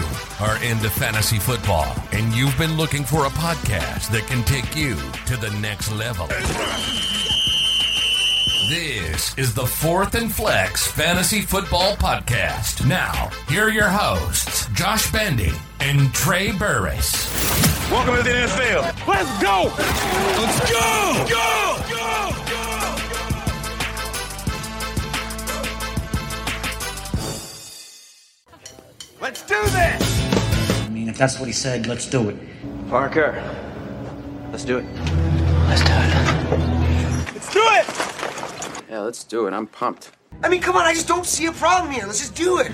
you are into fantasy football and you've been looking for a podcast that can take you to the next level. This is the Fourth and Flex Fantasy Football Podcast. Now, here are your hosts, Josh Bendy and Trey Burris. Welcome to the NFL. Let's go! Let's go! Go! Go! Let's do this! I mean, if that's what he said, let's do it. Parker, let's do it. Let's do it. Let's do it! Yeah, let's do it. I'm pumped. I mean, come on, I just don't see a problem here. Let's just do it.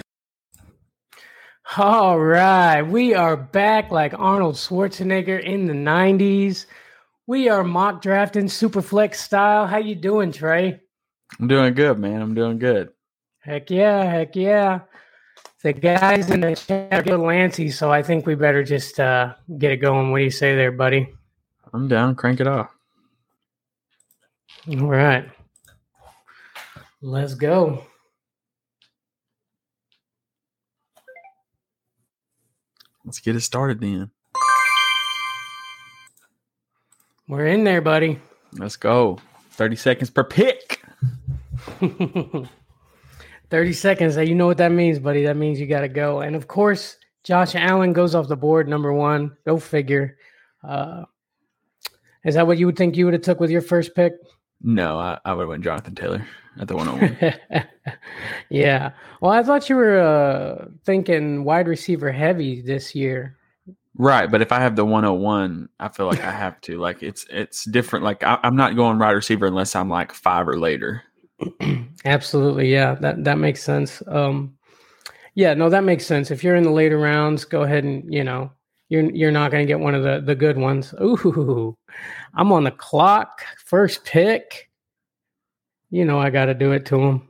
All right, we are back like Arnold Schwarzenegger in the 90s. We are mock drafting Superflex style. How you doing, Trey? I'm doing good, man. I'm doing good. Heck yeah. The guys in the chat are a little antsy, so I think we better just get it going. What do you say there, buddy? I'm down. Crank it off. All right. Let's go. Let's get it started then. We're in there, buddy. Let's go. 30 seconds per pick. 30 seconds. You know what that means, buddy. That means you got to go. And, of course, Josh Allen goes off the board, number one. Go figure. Is that what you would think you would have took with your first pick? No, I would have went Jonathan Taylor at the 101. Yeah. Well, I thought you were thinking wide receiver heavy this year. Right, but if I have the 101, I feel like I have to. Like, it's different. Like, I'm not going wide receiver unless I'm like 5 or later. Absolutely, yeah. That makes sense. Yeah, no, that makes sense. If you're in the later rounds, go ahead and, you're not going to get one of the good ones. Ooh, I'm on the clock. First pick. I got to do it to him.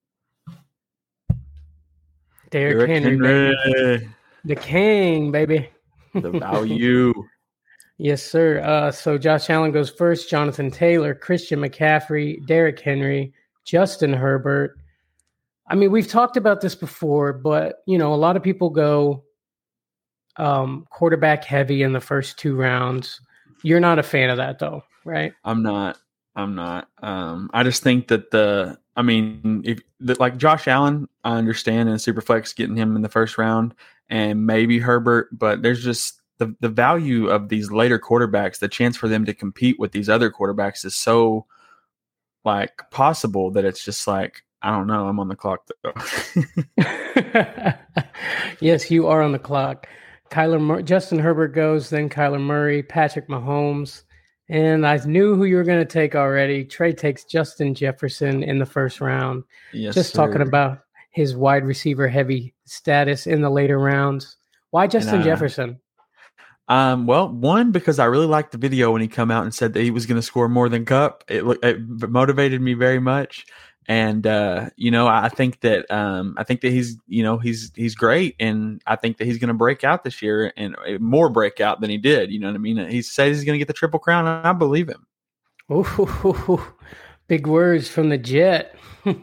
Derrick Henry. Baby. The king, baby. The value. Yes, sir. So Josh Allen goes first. Jonathan Taylor, Christian McCaffrey, Derrick Henry, Justin Herbert. I mean, we've talked about this before, but, a lot of people go quarterback heavy in the first 2 rounds. You're not a fan of that, though, right? I'm not. I just think that like Josh Allen, I understand in Superflex getting him in the first round and maybe Herbert, but there's just the value of these later quarterbacks, the chance for them to compete with these other quarterbacks is so like possible that it's just like, I don't know. I'm on the clock though. Yes, you are on the clock. Justin Herbert goes, then Kyler Murray, Patrick Mahomes. And I knew who you were going to take already. Trey takes Justin Jefferson in the first round. Yes, just sir. Talking about his wide receiver heavy status in the later rounds. Why Justin Jefferson? Well, one, because I really liked the video when he come out and said that he was going to score more than Kupp. It motivated me very much. And, I think that he's great. And I think that he's going to break out this year and more breakout than he did. You know what I mean? He says he's going to get the Triple Crown, and I believe him. Ooh, big words from the Jet.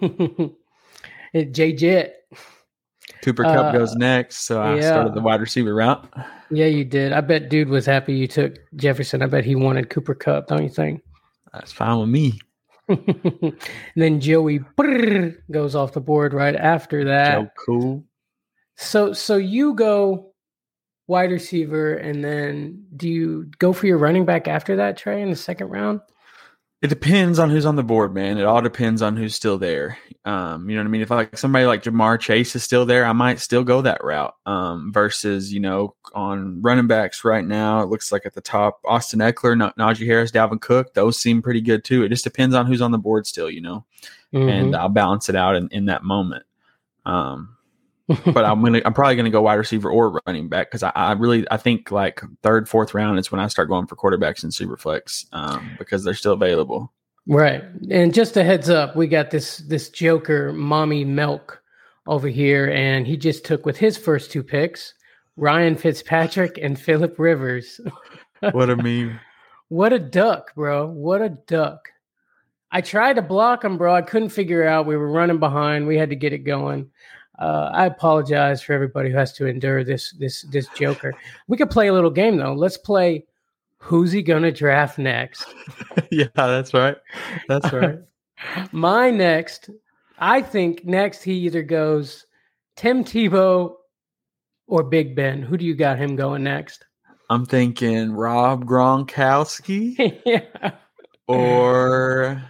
J-Jet. Cooper Kupp goes next. So I started the wide receiver route. Yeah, you did. I bet dude was happy you took Jefferson. I bet he wanted Cooper Kupp, don't you think? That's fine with me. And then Joey goes off the board right after that. Joe Cool. So you go wide receiver, and then do you go for your running back after that, Trey, in the second round? It depends on who's on the board, man. It all depends on who's still there. You know what I mean? If like somebody like Jamar Chase is still there, I might still go that route. Versus, on running backs right now, it looks like at the top, Austin Eckler, Najee Harris, Dalvin Cook, those seem pretty good too. It just depends on who's on the board still, Mm-hmm. And I'll balance it out in that moment. But I'm probably gonna go wide receiver or running back because I think like third, fourth round is when I start going for quarterbacks in Superflex because they're still available. Right. And just a heads up, we got this joker, Mommy Milk, over here, and he just took with his first 2 picks, Ryan Fitzpatrick and Phillip Rivers. What a meme. What a duck, bro. What a duck. I tried to block him, bro. I couldn't figure out. We were running behind. We had to get it going. I apologize for everybody who has to endure this Joker. We could play a little game though. Let's play. Who's he gonna draft next? Yeah, that's right. That's right. My next, I think next he either goes Tim Tebow or Big Ben. Who do you got him going next? I'm thinking Rob Gronkowski Yeah. or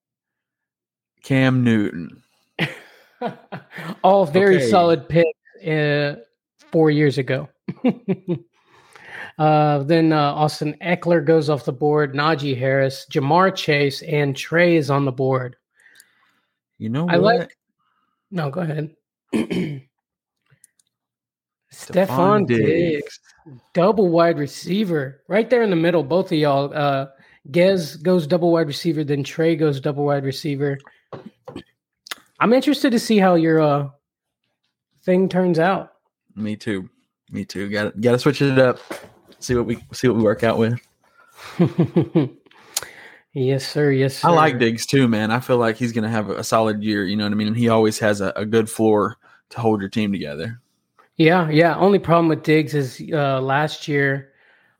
Cam Newton. All very Okay. solid picks 4 years ago. Then Austin Eckler goes off the board. Najee Harris, Jamar Chase, and Trey is on the board. You know I what? like. No, go ahead. Stephon Diggs, double wide receiver, right there in the middle. Both of y'all. Gez goes double wide receiver, then Trey goes double wide receiver. I'm interested to see how your thing turns out. Me too. Got to switch it up. See what we work out with. Yes, sir. Yes, sir. I like Diggs too, man. I feel like he's going to have a solid year. You know what I mean? And he always has a good floor to hold your team together. Yeah. Only problem with Diggs is last year,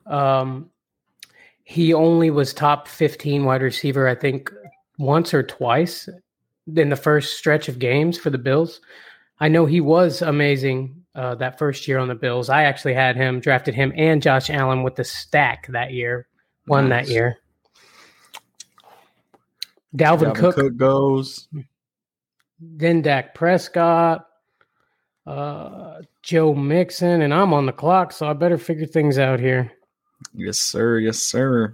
he only was top 15 wide receiver, I think, once or twice in the first stretch of games for the Bills. I know he was amazing that first year on the Bills. I actually had him, drafted him and Josh Allen with the stack that year, won that year. Dalvin Cook goes. Then Dak Prescott, Joe Mixon, and I'm on the clock, so I better figure things out here. Yes, sir. Yes, sir.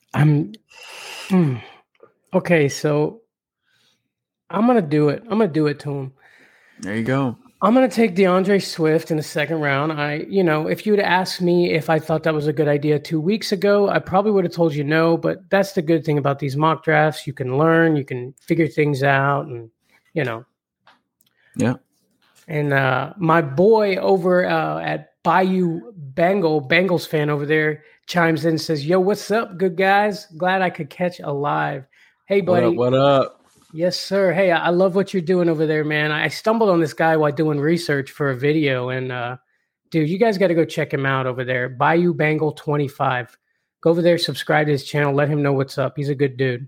Okay, so I'm going to do it. I'm going to do it to him. There you go. I'm going to take DeAndre Swift in the second round. If you would ask me if I thought that was a good idea 2 weeks ago, I probably would have told you no, but that's the good thing about these mock drafts. You can learn, you can figure things out, and, Yeah. And my boy over at Bayou Bengals fan over there, chimes in and says, "Yo, what's up, good guys? Glad I could catch a live." Hey, buddy. What up? Yes, sir. Hey, I love what you're doing over there, man. I stumbled on this guy while doing research for a video, and dude, you guys got to go check him out over there. Bayou Bengal 25. Go over there, subscribe to his channel, let him know what's up. He's a good dude.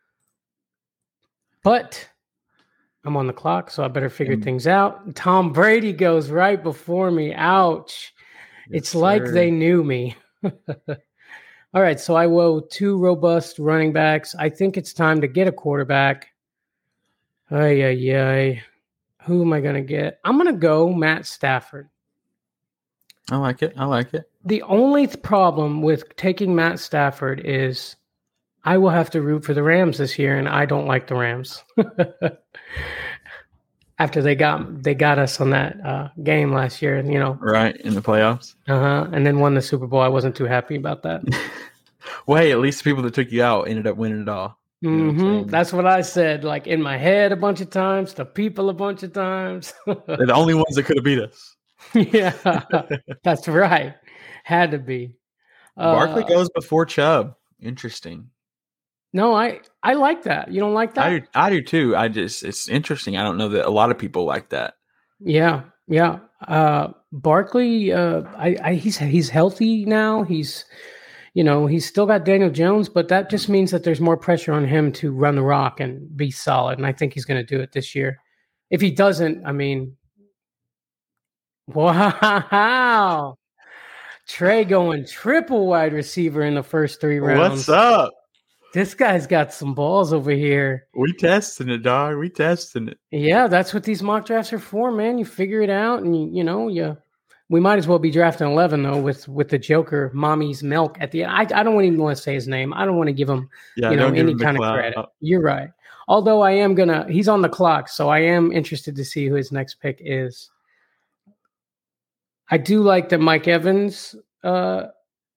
But I'm on the clock, so I better figure things out. Tom Brady goes right before me. Ouch. Yes, it's like sir. they knew me. All right, so I owe 2 robust running backs. I think it's time to get a quarterback. Ay. Who am I going to get? I'm going to go Matt Stafford. I like it. The only problem with taking Matt Stafford is I will have to root for the Rams this year, and I don't like the Rams. After they got us on that game last year, Right, in the playoffs. And then won the Super Bowl. I wasn't too happy about that. Well, hey, at least the people that took you out ended up winning it all. You know what I'm saying? That's what I said, like in my head a bunch of times, to people a bunch of times. They're the only ones that could have beat us. Yeah, that's right. Had to be. Barkley goes before Chubb. Interesting. No, I like that. You don't like that? I do too. It's interesting. I don't know that a lot of people like that. Yeah. Barkley, he's healthy now. He's still got Daniel Jones, but that just means that there's more pressure on him to run the rock and be solid. And I think he's going to do it this year. If he doesn't, wow. Trey going triple wide receiver in the first 3 rounds. What's up? This guy's got some balls over here. We testing it, dog. We testing it. Yeah, that's what these mock drafts are for, man. You figure it out, and we might as well be drafting 11 though with the Joker, Mommy's Milk at the end. I don't even want to say his name. I don't want to give him any kind of credit. You're right. Although he's on the clock, so I am interested to see who his next pick is. I do like the Mike Evans off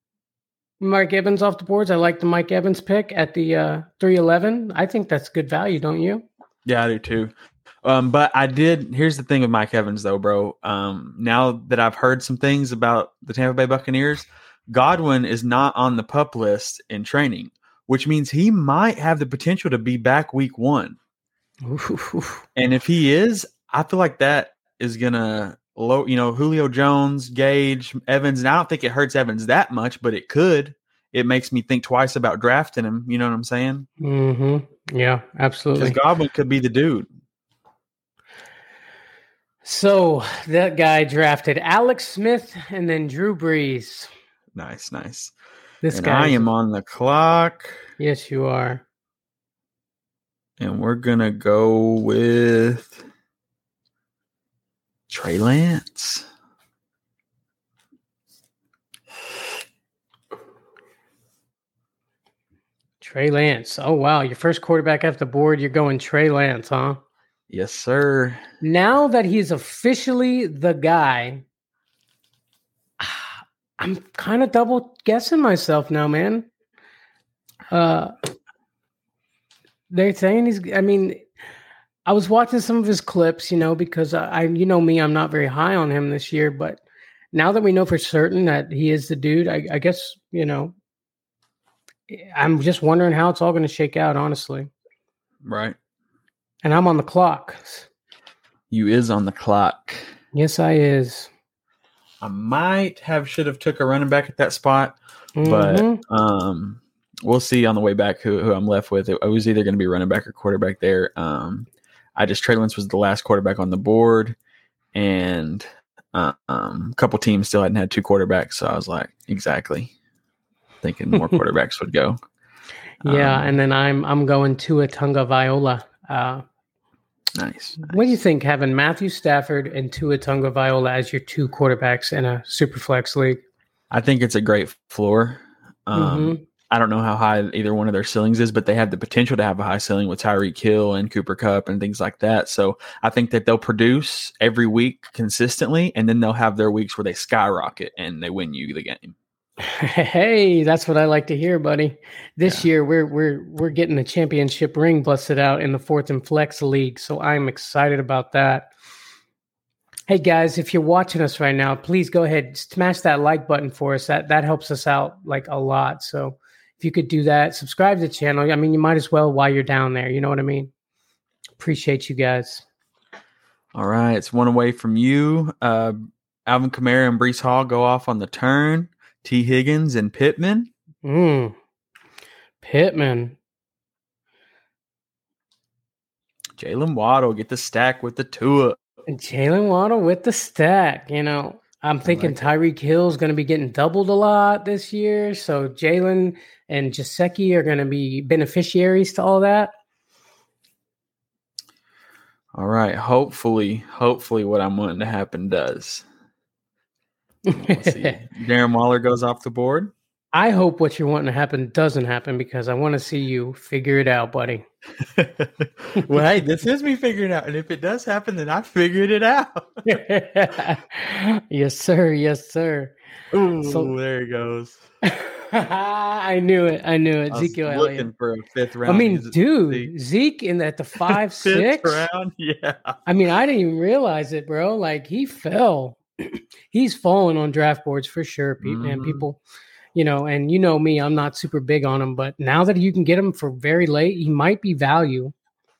the boards. I like the Mike Evans pick at the 311. I think that's good value, don't you? Yeah, I do too. But here's the thing with Mike Evans though, bro. Now that I've heard some things about the Tampa Bay Buccaneers, Godwin is not on the PUP list in training, which means he might have the potential to be back week 1. Oof. And if he is, I feel like that is gonna Julio Jones, Gage, Evans, and I don't think it hurts Evans that much, but it could. It makes me think twice about drafting him. You know what I'm saying? Mm-hmm. Yeah, absolutely. Because Godwin could be the dude. So that guy drafted Alex Smith and then Drew Brees. Nice. This and guy. I am on the clock. Yes, you are. And we're going to go with Trey Lance. Trey Lance. Oh, wow. Your first quarterback off the board, you're going Trey Lance, huh? Yes, sir. Now that he's officially the guy, I'm kind of double guessing myself now, man. They're saying I was watching some of his clips, because me, I'm not very high on him this year, but now that we know for certain that he is the dude, I guess, I'm just wondering how it's all going to shake out, honestly. Right. And I'm on the clock. You is on the clock. Yes, I is. I should have took a running back at that spot, but we'll see on the way back who I'm left with. It was either going to be running back or quarterback there. Trey Lance was the last quarterback on the board, and a couple teams still hadn't had two quarterbacks, so I was like, exactly, thinking more quarterbacks would go. Yeah, and then I'm going Tua Tagovailoa. Nice. What do you think, having Matthew Stafford and Tua Tagovailoa as your two quarterbacks in a super flex league? I think it's a great floor. I don't know how high either one of their ceilings is, but they have the potential to have a high ceiling with Tyreek Hill and Cooper Kupp and things like that. So I think that they'll produce every week consistently, and then they'll have their weeks where they skyrocket and they win you the game. Hey, that's what I like to hear, buddy. This year we're getting the championship ring busted out in the 4th and Flex League, so I'm excited about that. Hey guys, if you're watching us right now, please go ahead, smash that like button for us. That helps us out like a lot. So if you could do that, subscribe to the channel. I mean, you might as well while you're down there. You know what I mean? Appreciate you guys. All right, it's one away from you. Alvin Kamara and Breece Hall go off on the turn. T. Higgins and Pittman. Pittman. Jalen Waddle get the stack with the Tua. Jalen Waddle with the stack. I'm thinking Tyreek Hill is going to be getting doubled a lot this year. So Jalen and Gesicki are going to be beneficiaries to all that. All right. Hopefully what I'm wanting to happen does. Let's see. Darren Waller goes off the board. I hope what you're wanting to happen doesn't happen because I want to see you figure it out, buddy. Well, hey, this is me figuring it out. And if it does happen, then I figured it out. Yes, sir. Yes, sir. Ooh, there he goes. I knew it. Ezekiel Elliott. Looking for a 5th round. Dude, Zeke at the 5-6 round. Yeah. I didn't even realize it, bro. Like he fell. He's fallen on draft boards for sure, man. People, and me, I'm not super big on him, but now that you can get him for very late, he might be value.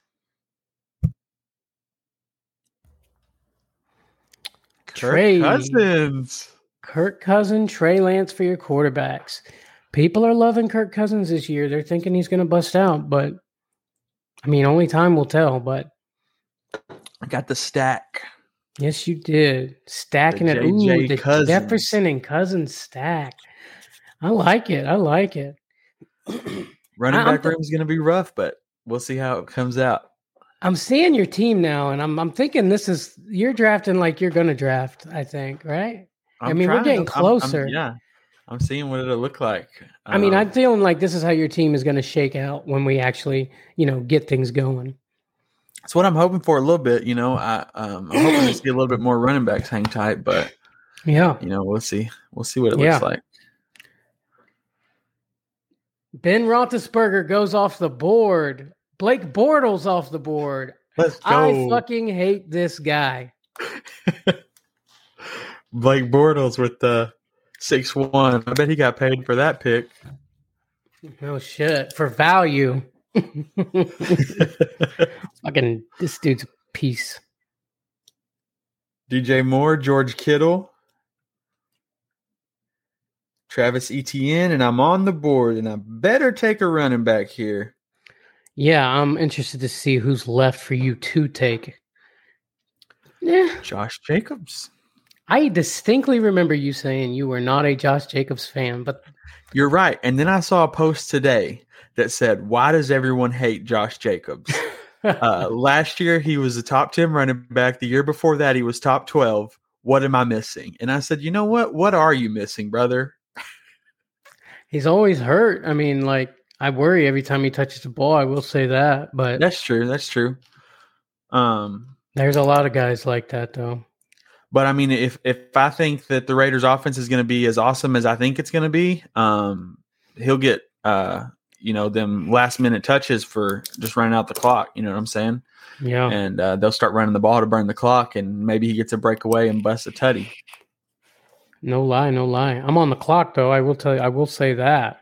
Kirk Cousins, Trey Lance for your quarterbacks. People are loving Kirk Cousins this year. They're thinking he's going to bust out, but only time will tell. But I got the stack. Yes, you did. Stacking it. Ooh, the Cousins. Jefferson and Cousins stack. I like it. Running back room is going to be rough, but we'll see how it comes out. I'm seeing your team now, and I'm thinking you're drafting like you're going to draft, I think, right? We're getting closer. I'm seeing what it'll look like. I'm feeling like this is how your team is going to shake out when we actually, get things going. That's what I'm hoping for a little bit. I'm hoping to see a little bit more running backs hang tight, but we'll see. We'll see what it looks like. Ben Roethlisberger goes off the board. Blake Bortles off the board. Let's go. I fucking hate this guy. Blake Bortles with the 6'1". I bet he got paid for that pick. Oh shit, for value. Fucking this dude's a piece. DJ Moore, George Kittle, Travis Etienne, and I'm on the board, and I better take a running back here. Yeah, I'm interested to see who's left for you to take. Yeah. Josh Jacobs. I distinctly remember you saying you were not a Josh Jacobs fan, but You're right. And then I saw a post today that said, why does everyone hate Josh Jacobs? Last year, he was a top 10 running back. The year before that, he was top 12. What am I missing? And I said, you know what? What are you missing, brother? he's always hurt. I mean, like, I worry every time he touches the ball. I will say that, but That's true. That's true. there's a lot of guys like that, though. But I mean, if I think that the Raiders offense is going to be as awesome as I think it's going to be, he'll get, them last minute touches for just running out the clock. You know what I'm saying? Yeah. And they'll start running the ball to burn the clock, and maybe he gets a breakaway and busts a tutty. No lie. I'm on the clock, though. I will tell you. I will say that.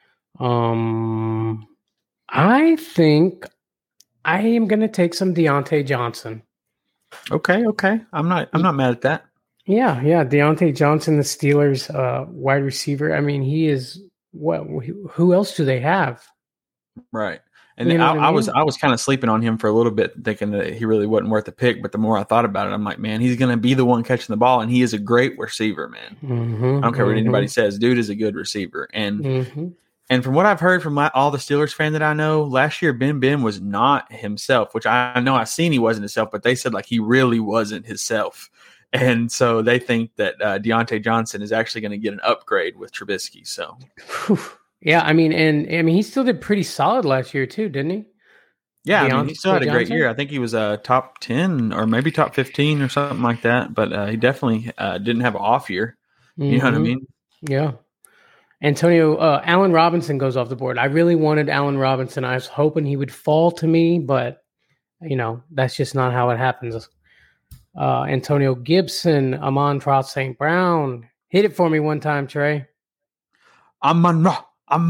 I think I am going to take some Deontay Johnson. Okay. I'm not mad at that. Yeah. Deontay Johnson, the Steelers wide receiver. I mean, he is what? Who else do they have? Right. And You know I what I mean? was kind of sleeping on him for a little bit, thinking that he really wasn't worth a pick. But the more I thought about it, I'm like, man, he's going to be the one catching the ball, and he is a great receiver, man. I don't care what anybody says. Dude is a good receiver. And and from what I've heard from all the Steelers fans that I know, last year Ben was not himself, which I know I've seen he wasn't himself, but they said like he really wasn't himself. And so they think that Deontay Johnson is actually going to get an upgrade with Trubisky. So, yeah, I mean, he still did pretty solid last year too, didn't he? yeah, I mean, he still had a great Johnson? year. I think he was top 10 or maybe top 15 or something like that. But he definitely didn't have an off year. You know what I mean? Yeah. Allen Robinson goes off the board. I really wanted Allen Robinson. I was hoping he would fall to me, but that's just not how it happens. Antonio Gibson, Amon-Ra St. Brown. Hit it for me one time, Trey. Amon-Ra.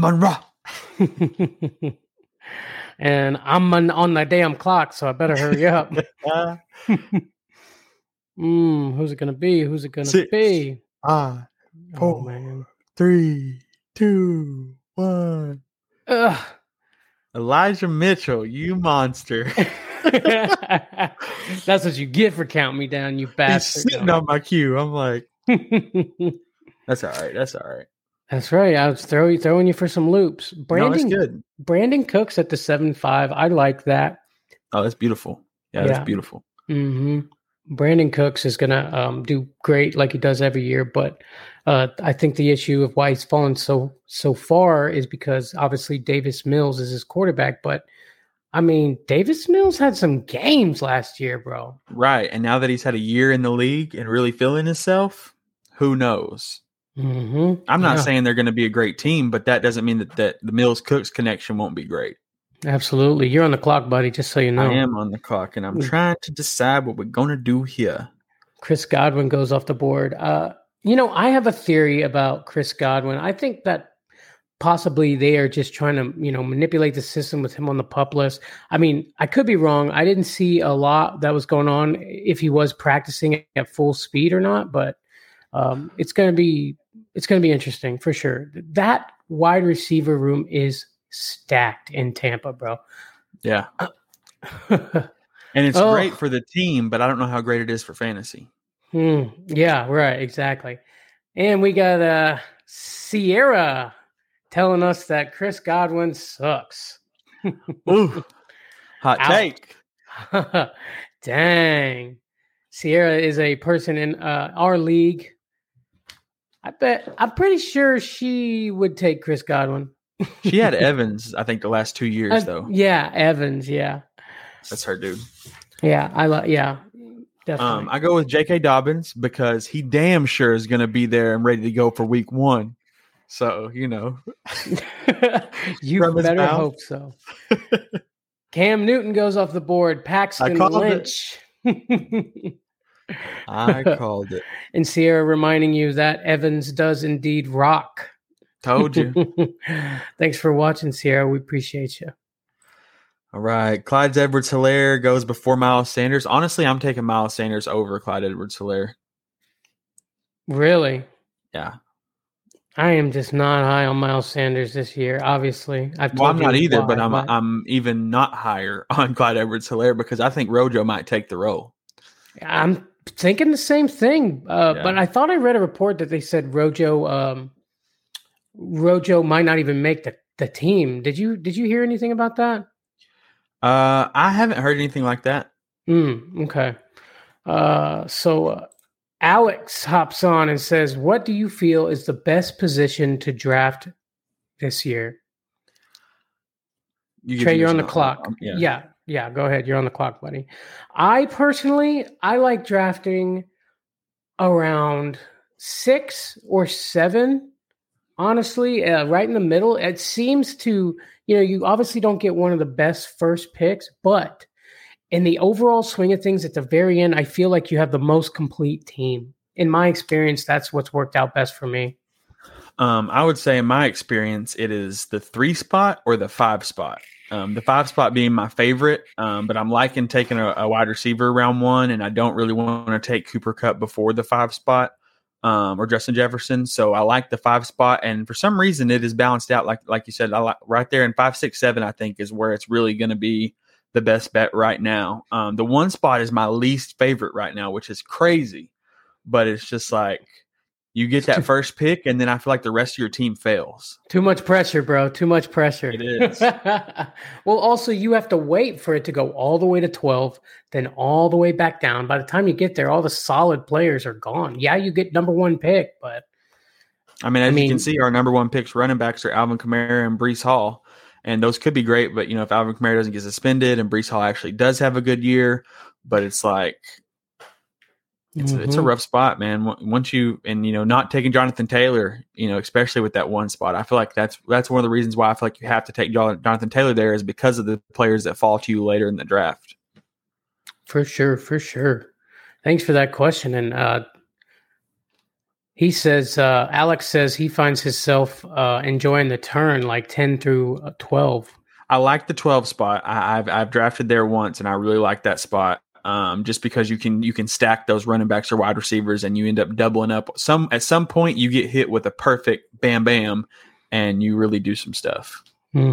And I'm on the damn clock, so I better hurry up. Who's it going to be? 6, 5, 4, Oh, man. 3, 2, 1. Ugh. Elijah Mitchell, you monster. That's what you get for counting me down, you He's bastard. sitting on my queue. I'm like, that's all right. That's right. I was throwing you for some loops. No, that's good. Brandon Cooks at the 7.5. I like that. Oh, that's beautiful. Yeah, that's beautiful. Mm-hmm. Brandon Cooks is going to do great like he does every year, but I think the issue of why he's fallen so far is because obviously Davis Mills is his quarterback, but I mean, Davis Mills had some games last year, bro. Right. And now that he's had a year in the league and really feeling himself, who knows? Mm-hmm. I'm not saying they're going to be a great team, but that doesn't mean that the Mills-Cooks connection won't be great. Absolutely. You're on the clock, buddy, just so you know. I am on the clock, and I'm trying to decide what we're going to do here. Chris Godwin goes off the board. I have a theory about Chris Godwin. I think that possibly they are just trying to, manipulate the system with him on the PUP list. I mean, I could be wrong. I didn't see a lot that was going on if he was practicing at full speed or not, but it's going to be interesting for sure. That wide receiver room is stacked in Tampa, bro. Yeah. And it's great for the team, but I don't know how great it is for fantasy. Yeah, right. Exactly. And we got Sierra telling us that Chris Godwin sucks. Ooh, hot take. Dang. Sierra is a person in our league. I'm pretty sure she would take Chris Godwin. She had Evans, I think, the last 2 years, though. Yeah, Evans, yeah. That's her dude. Yeah, definitely. I go with J.K. Dobbins because he damn sure is going to be there and ready to go for week 1. So, You From his better mouth. hope so. Cam Newton goes off the board. Paxton called Lynch. I called it. And Sierra reminding you that Evans does indeed rock. Told you. Thanks for watching, Sierra. We appreciate you. All right. Clyde Edwards-Helaire goes before Miles Sanders. Honestly, I'm taking Miles Sanders over Clyde Edwards-Helaire. Really? Yeah. I am just not high on Miles Sanders this year. Obviously, I'm not either, but I'm even not higher on Clyde Edwards-Helaire because I think Rojo might take the role. I'm thinking the same thing, but I thought I read a report that they said Rojo might not even make the team. Did you hear anything about that? I haven't heard anything like that. Okay. So Alex hops on and says, what do you feel is the best position to draft this year? Trey, you're on the clock. Yeah, go ahead. You're on the clock, buddy. I like drafting around 6 or 7. Honestly, right in the middle. It seems to, you obviously don't get one of the best first picks, but in the overall swing of things at the very end, I feel like you have the most complete team. In my experience, that's what's worked out best for me. I would say in my experience, it is the 3 spot or the 5 spot. The 5 spot being my favorite, but I'm liking taking a wide receiver round 1, and I don't really want to take Cooper Kupp before the 5 spot. Or Justin Jefferson. So I like the 5 spot. And for some reason it is balanced out. Like you said, I like right there in 5, 6, 7, I think is where it's really going to be the best bet right now. The 1 spot is my least favorite right now, which is crazy, but it's just like you get that first pick and then I feel like the rest of your team fails. Too much pressure, bro. Too much pressure. It is. Well, also you have to wait for it to go all the way to 12, then all the way back down. By the time you get there, all the solid players are gone. Yeah, you get number 1 pick, but I mean, you can see, our number 1 picks running backs are Alvin Kamara and Breece Hall. And those could be great, but if Alvin Kamara doesn't get suspended and Breece Hall actually does have a good year, but it's like it's a rough spot, man. Once you not taking Jonathan Taylor, especially with that 1 spot, I feel like that's one of the reasons why I feel like you have to take Jonathan Taylor there is because of the players that fall to you later in the draft. For sure. Thanks for that question. And he says, Alex says he finds himself enjoying the turn like 10 through 12. I like the 12 spot. I've drafted there once, and I really like that spot. Just because you can stack those running backs or wide receivers and you end up doubling up. At some point you get hit with a perfect bam bam and you really do some stuff.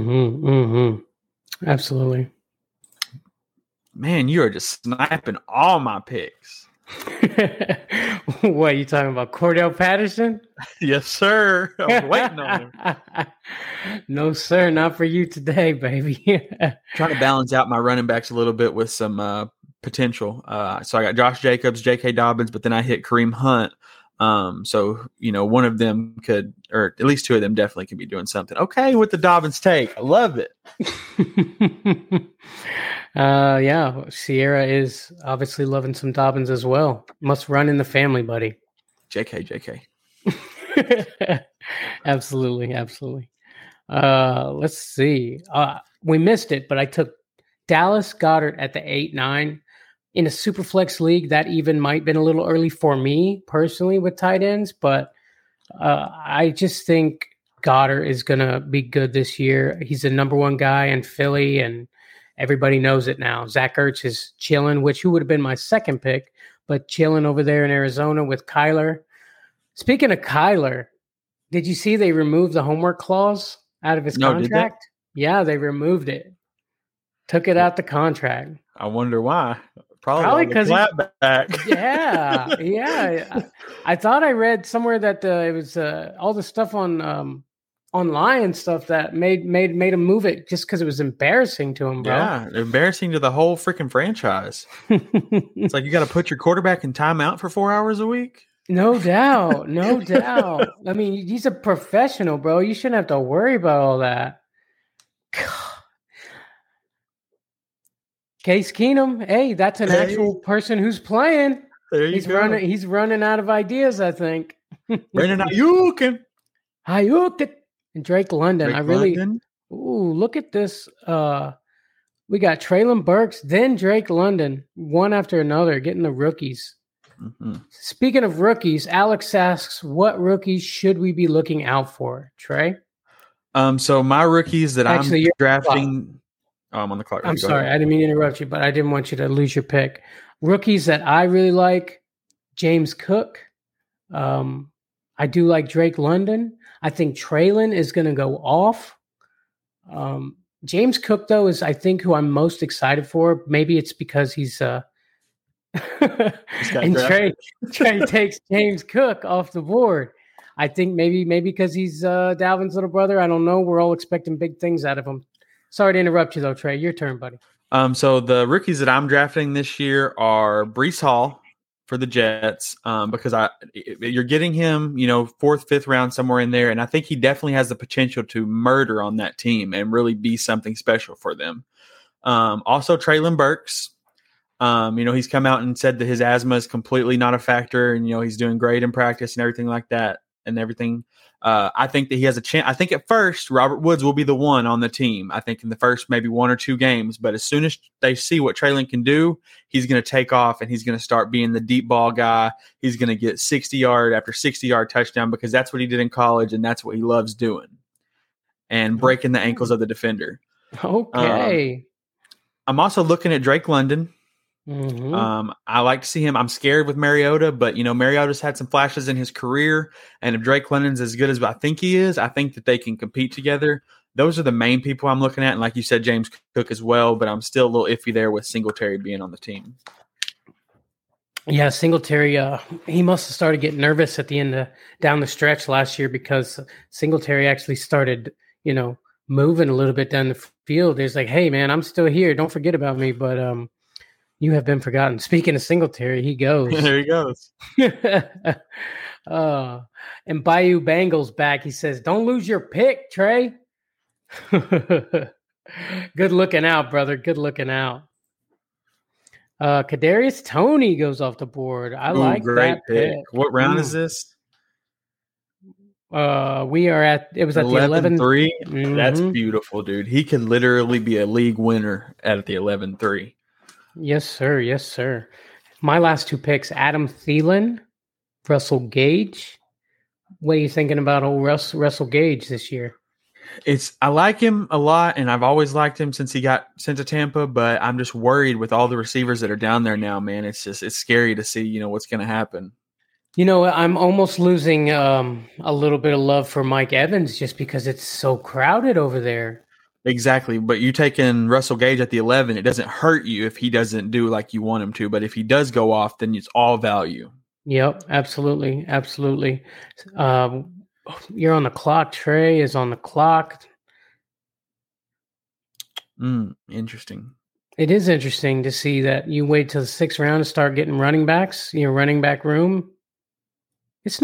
Absolutely. Man, you are just sniping all my picks. What are you talking about? Cordell Patterson? Yes, sir. I was waiting on him. No, sir, not for you today, baby. Trying to balance out my running backs a little bit with some potential. So I got Josh Jacobs, J.K. Dobbins, but then I hit Kareem Hunt. So, one of them could, or at least 2 of them definitely could be doing something. Okay, with the Dobbins take. I love it. Yeah, Sierra is obviously loving some Dobbins as well. Must run in the family, buddy. JK. Absolutely. Let's see. We missed it, but I took Dallas Goedert at the 8-9 in a super flex league. That even might have been a little early for me personally with tight ends, but I just think Goddard is going to be good this year. He's the number 1 guy in Philly, and everybody knows it now. Zach Ertz is chilling, who would have been my 2nd pick, but chilling over there in Arizona with Kyler. Speaking of Kyler, did you see they removed the homework clause out of his contract? Yeah, they removed it. Took it out the contract. I wonder why. Probably because yeah. I thought I read somewhere that it was all the stuff on online and stuff that made him move it just because it was embarrassing to him, bro. Yeah, embarrassing to the whole freaking franchise. It's like you got to put your quarterback in timeout for 4 hours a week. No doubt. I mean, he's a professional, bro. You shouldn't have to worry about all that. Case Keenum, hey, that's an actual person who's playing. There you go. He's running out of ideas, I think. Brandon Ayuk and Drake London. Look at this. We got Treylon Burks, then Drake London, one after another, getting the rookies. Mm-hmm. Speaking of rookies, Alex asks, what rookies should we be looking out for, Trey? So my rookies that I'm drafting. Oh, I'm on the clock. I'm Go sorry, ahead. I didn't mean to interrupt you, but I didn't want you to lose your pick. Rookies that I really like: James Cook. I do like Drake London. I think Traylon is going to go off. James Cook, though, is and who I'm most excited for. Maybe it's because he's and Trey takes James Cook off the board. I think maybe because he's Dalvin's little brother. I don't know. We're all expecting big things out of him. Sorry to interrupt you, though, Trey. Your turn, buddy. So the rookies that I'm drafting this year are Breece Hall for the Jets, because you're getting him, 4th, 5th round, somewhere in there, and I think he definitely has the potential to murder on that team and really be something special for them. Also, Treylon Burks. He's come out and said that his asthma is completely not a factor, and he's doing great in practice and everything like that, and everything. I think that he has a chance. I think at first Robert Woods will be the one on the team. I think in the first maybe 1 or 2 games, but as soon as they see what Treylon can do, he's going to take off and he's going to start being the deep ball guy. He's going to get 60-yard after 60-yard touchdown because that's what he did in college and that's what he loves doing, and breaking the ankles of the defender. Okay. I'm also looking at Drake London. Mm-hmm. I like to see him. I'm scared with Mariota, but Mariota's had some flashes in his career, and if Drake London's as good as I think he is, I think that they can compete together. Those are the main people I'm looking at, and like you said, James Cook as well, but I'm still a little iffy there with Singletary being on the team. Yeah, Singletary, he must have started getting nervous at the end down the stretch last year because Singletary actually started, moving a little bit down the field. He's like, hey, man, I'm still here. Don't forget about me, but you have been forgotten. Speaking of Singletary, he goes. There he goes. And Bayou Bengals back. He says, don't lose your pick, Trey. Good looking out, brother. Good looking out. Kadarius Toney goes off the board. I like that pick. What round is this? We are at the 11-3. Mm-hmm. That's beautiful, dude. He could literally be a league winner at the 11-3. Yes, sir. Yes, sir. My last 2 picks, Adam Thielen, Russell Gage. What are you thinking about old Russell Gage this year? I like him a lot, and I've always liked him since he got sent to Tampa, but I'm just worried with all the receivers that are down there now, man. It's scary to see, what's going to happen. I'm almost losing a little bit of love for Mike Evans just because it's so crowded over there. Exactly, but you taking Russell Gage at the 11, it doesn't hurt you if he doesn't do like you want him to, but if he does go off, then it's all value. Yep, absolutely, absolutely. You're on the clock. Trey is on the clock. Interesting. It is interesting to see that you wait till the 6th round to start getting running backs, running back room. It's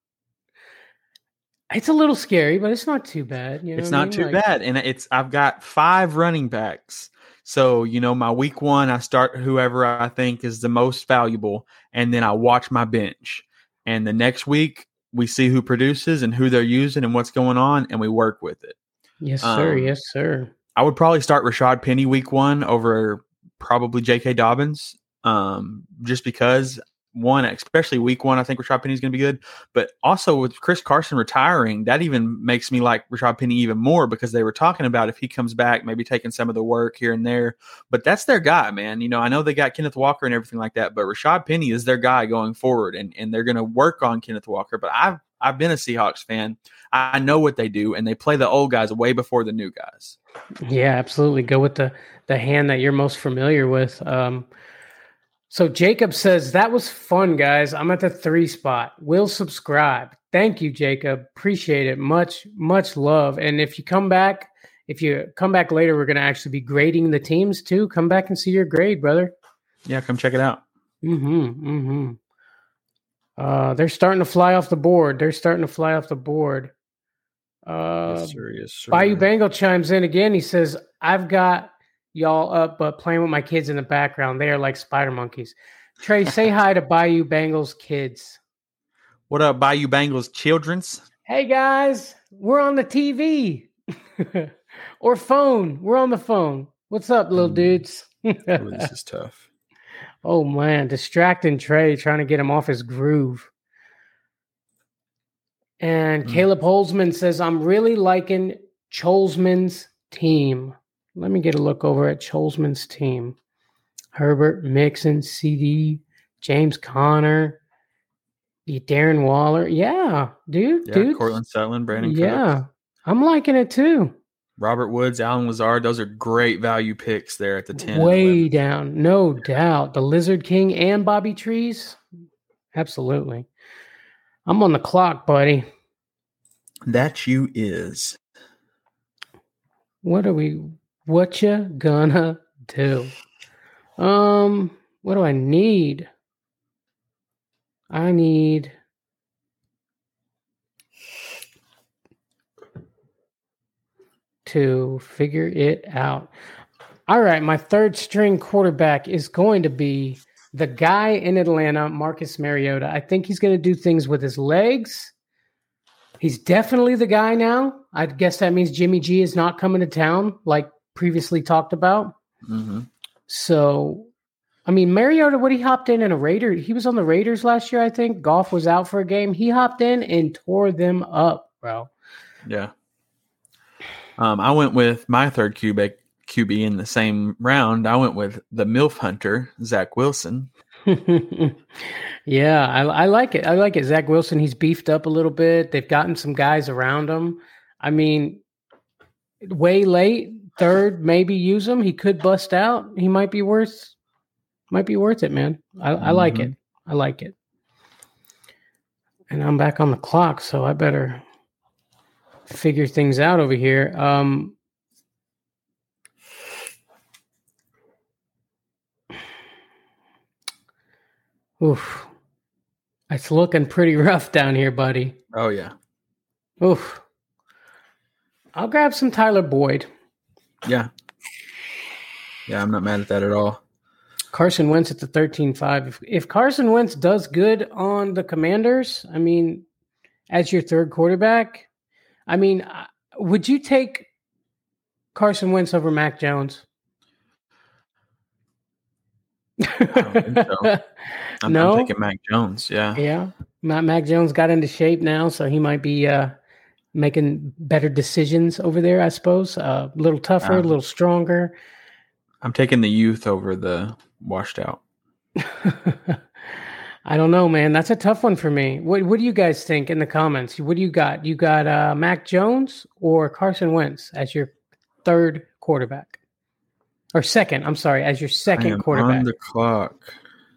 a little scary, but it's not too bad. It's not too bad. And I've got 5 running backs. So, my week 1, I start whoever I think is the most valuable, and then I watch my bench. And the next week, we see who produces and who they're using and what's going on, and we work with it. Yes, sir. Yes, sir. I would probably start Rashad Penny week 1 over probably J.K. Dobbins, just because, one, especially week 1, I think Rashad Penny is going to be good. But also with Chris Carson retiring, that even makes me like Rashad Penny even more because they were talking about if he comes back, maybe taking some of the work here and there. But that's their guy, man. I know they got Kenneth Walker and everything like that, but Rashad Penny is their guy going forward, and they're going to work on Kenneth Walker. But I've been a Seahawks fan. I know what they do, and they play the old guys way before the new guys. Yeah, absolutely. Go with the hand that you're most familiar with. So Jacob says, that was fun, guys. I'm at the 3 spot. Will subscribe. Thank you, Jacob. Appreciate it. Much, much love. And if you come back later, we're going to actually be grading the teams too. Come back and see your grade, brother. Yeah, come check it out. They're starting to fly off the board. Yes, sir. Yes, sir. Bayou Bengal chimes in again. He says, I've got y'all up, but playing with my kids in the background. They are like spider monkeys. Trey, say hi to Bayou Bengals kids. What up, Bayou Bengals children's? Hey, guys. We're on the TV. Or phone. We're on the phone. What's up, little dudes? This is tough. Oh, man. Distracting Trey, trying to get him off his groove. And Caleb Holzman says, I'm really liking Cholzman's team. Let me get a look over at Cholesman's team. Herbert, Mixon, CD, James Conner, Darren Waller. Yeah, dude. Cortland Sutton, Brandon Cooks. Yeah, I'm liking it too. Robert Woods, Alan Lazard. Those are great value picks there at the 10. Way down, no doubt. The Lizard King and Bobby Trees. Absolutely. I'm on the clock, buddy. That you is. What you gonna do? What do I need? I need to figure it out. All right, my third string quarterback is going to be the guy in Atlanta, Marcus Mariota. I think he's going to do things with his legs. He's definitely the guy now. I guess that means Jimmy G is not coming to town like previously talked about. Mm-hmm. So, I mean, Mariota, he hopped in a Raider. He was on the Raiders last year, I think. Goff was out for a game. He hopped in and tore them up, bro. Yeah. I went with my third QB in the same round. I went with the MILF hunter, Zach Wilson. Yeah, I like it. I like it. Zach Wilson, he's beefed up a little bit. They've gotten some guys around him. I mean, way late, third, maybe use him. He could bust out. He might be worth it, man. I like it. I like it. And I'm back on the clock, so I better figure things out over here. Oof. It's looking pretty rough down here, buddy. Oh, yeah. Oof. I'll grab some Tyler Boyd. Yeah. Yeah, I'm not mad at that at all. Carson Wentz at the 13-5. If Carson Wentz does good on the Commanders, I mean, as your third quarterback, I mean, would you take Carson Wentz over Mac Jones? I don't think so. I'm taking Mac Jones, yeah. Yeah. Mac Jones got into shape now, so he might be making better decisions over there, I suppose. A little tougher, a little stronger. I'm taking the youth over the washed out. I don't know, man. That's a tough one for me. What do you guys think in the comments? What do you got? You got Mac Jones or Carson Wentz as your third quarterback? Or second, I'm sorry, as your second quarterback. On the clock.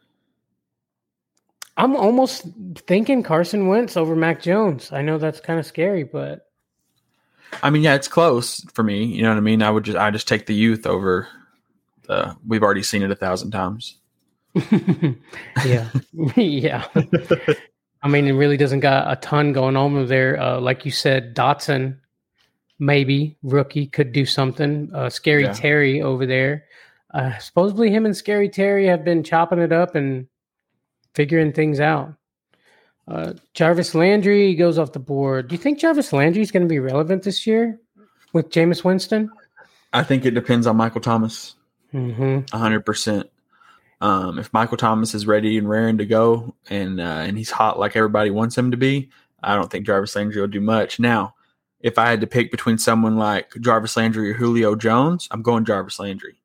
I'm almost thinking Carson Wentz over Mac Jones. I know that's kind of scary, but I mean, yeah, it's close for me. You know what I mean? I just take the youth over the. We've already seen it 1,000 times. Yeah, yeah. I mean, it really doesn't got a ton going on over there. Like you said, Dotson, maybe rookie could do something. Scary Terry over there. Supposedly, him and Scary Terry have been chopping it up and figuring things out. Jarvis Landry goes off the board. Do you think Jarvis Landry is going to be relevant this year with Jameis Winston? I think it depends on Michael Thomas. 100%. If Michael Thomas is ready and raring to go and he's hot like everybody wants him to be, I don't think Jarvis Landry will do much. Now, if I had to pick between someone like Jarvis Landry or Julio Jones, I'm going Jarvis Landry.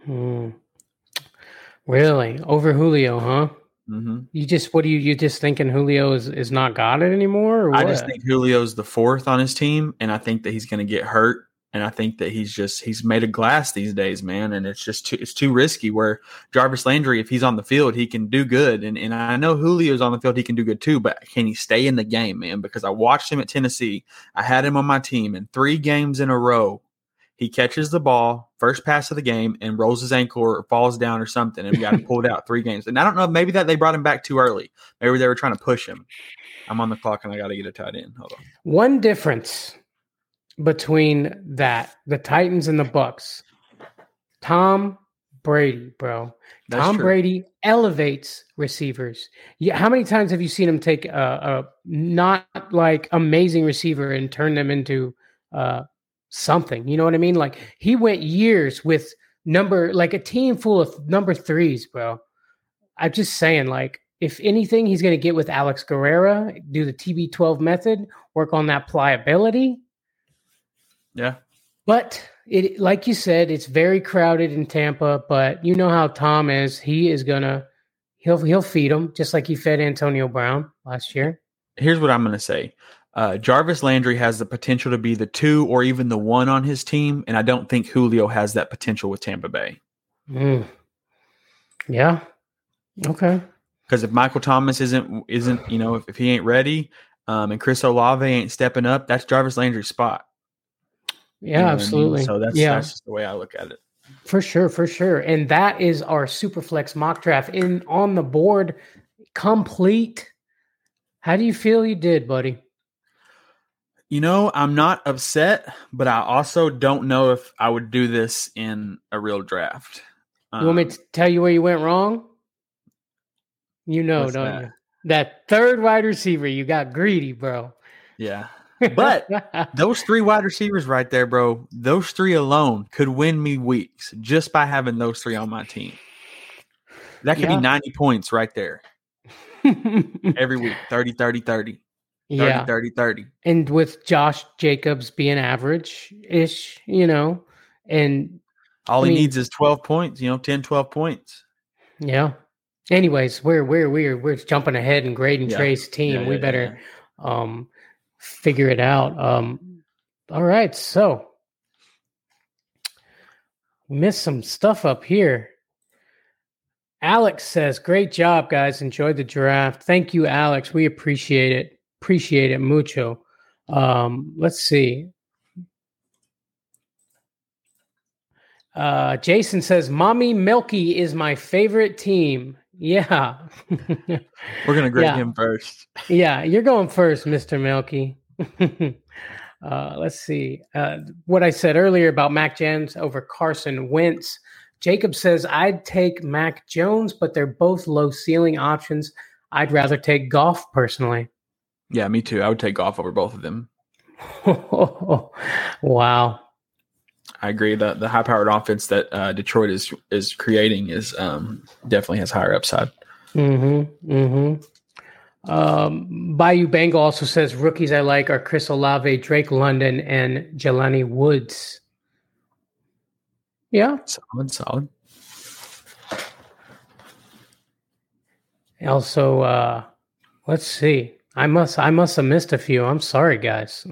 Really? Over Julio, huh? Mm-hmm. You just thinking Julio is not got it anymore? Or what? I just think Julio's the fourth on his team, and I think that he's going to get hurt. And I think that he's made of glass these days, man. And it's just too risky. Where Jarvis Landry, if he's on the field, he can do good. And I know Julio's on the field, he can do good too. But can he stay in the game, man? Because I watched him at Tennessee. I had him on my team, and 3 games in a row, he catches the ball, first pass of the game, and rolls his ankle or falls down or something, and we got him pulled out 3 games. And I don't know, maybe that they brought him back too early. Maybe they were trying to push him. I'm on the clock, and I got to get a tight end. Hold on. One difference between the Titans and the Bucks. Tom Brady, bro. That's Tom true. Brady elevates receivers. Yeah, how many times have you seen him take a not like amazing receiver and turn them into something? You know what I mean? Like he went years with a team full of number 3s, bro. I'm just saying, like, if anything, he's going to get with Alex Guerrero, do the TB12 method, work on that pliability. Yeah. But It, like you said, it's very crowded in Tampa, but you know how Tom is. He is gonna he'll feed them just like he fed Antonio Brown last year. Here's what I'm going to say. Jarvis Landry has the potential to be the 2 or even the 1 on his team, and I don't think Julio has that potential with Tampa Bay. Yeah. Okay. Because if Michael Thomas isn't if he ain't ready, and Chris Olave ain't stepping up, that's Jarvis Landry's spot. Yeah, absolutely. So that's just the way I look at it. For sure. And that is our Superflex mock draft on the board, complete. How do you feel you did, buddy? I'm not upset, but I also don't know if I would do this in a real draft. You want me to tell you where you went wrong? Don't you? That third wide receiver, you got greedy, bro. Yeah. But those 3 wide receivers right there, bro, those 3 alone could win me weeks just by having those 3 on my team. That could be 90 points right there. Every week, 30, 30, 30. 30, 30, 30. And with Josh Jacobs being average-ish, and all he needs is 12 points, 10, 12 points. Yeah. Anyways, we're jumping ahead and grading Trey's team. We better figure it out. All right, so we missed some stuff up here. Alex says, "Great job, guys. Enjoyed the draft." Thank you, Alex. We appreciate it. Appreciate it mucho. Let's see. Jason says, "Mommy Milky is my favorite team." Yeah. We're going to grade him first. Yeah, you're going first, Mr. Milky. Let's see. What I said earlier about Mac Jones over Carson Wentz. Jacob says, "I'd take Mac Jones, but they're both low ceiling options. I'd rather take Goff personally." Yeah, me too. I would take Goff over both of them. Wow. I agree that the high-powered offense that Detroit is creating is definitely has higher upside. Bayou Bengal also says rookies I like are Chris Olave, Drake London, and Jelani Woods. Yeah, solid. Also, let's see. I must have missed a few. I'm sorry, guys.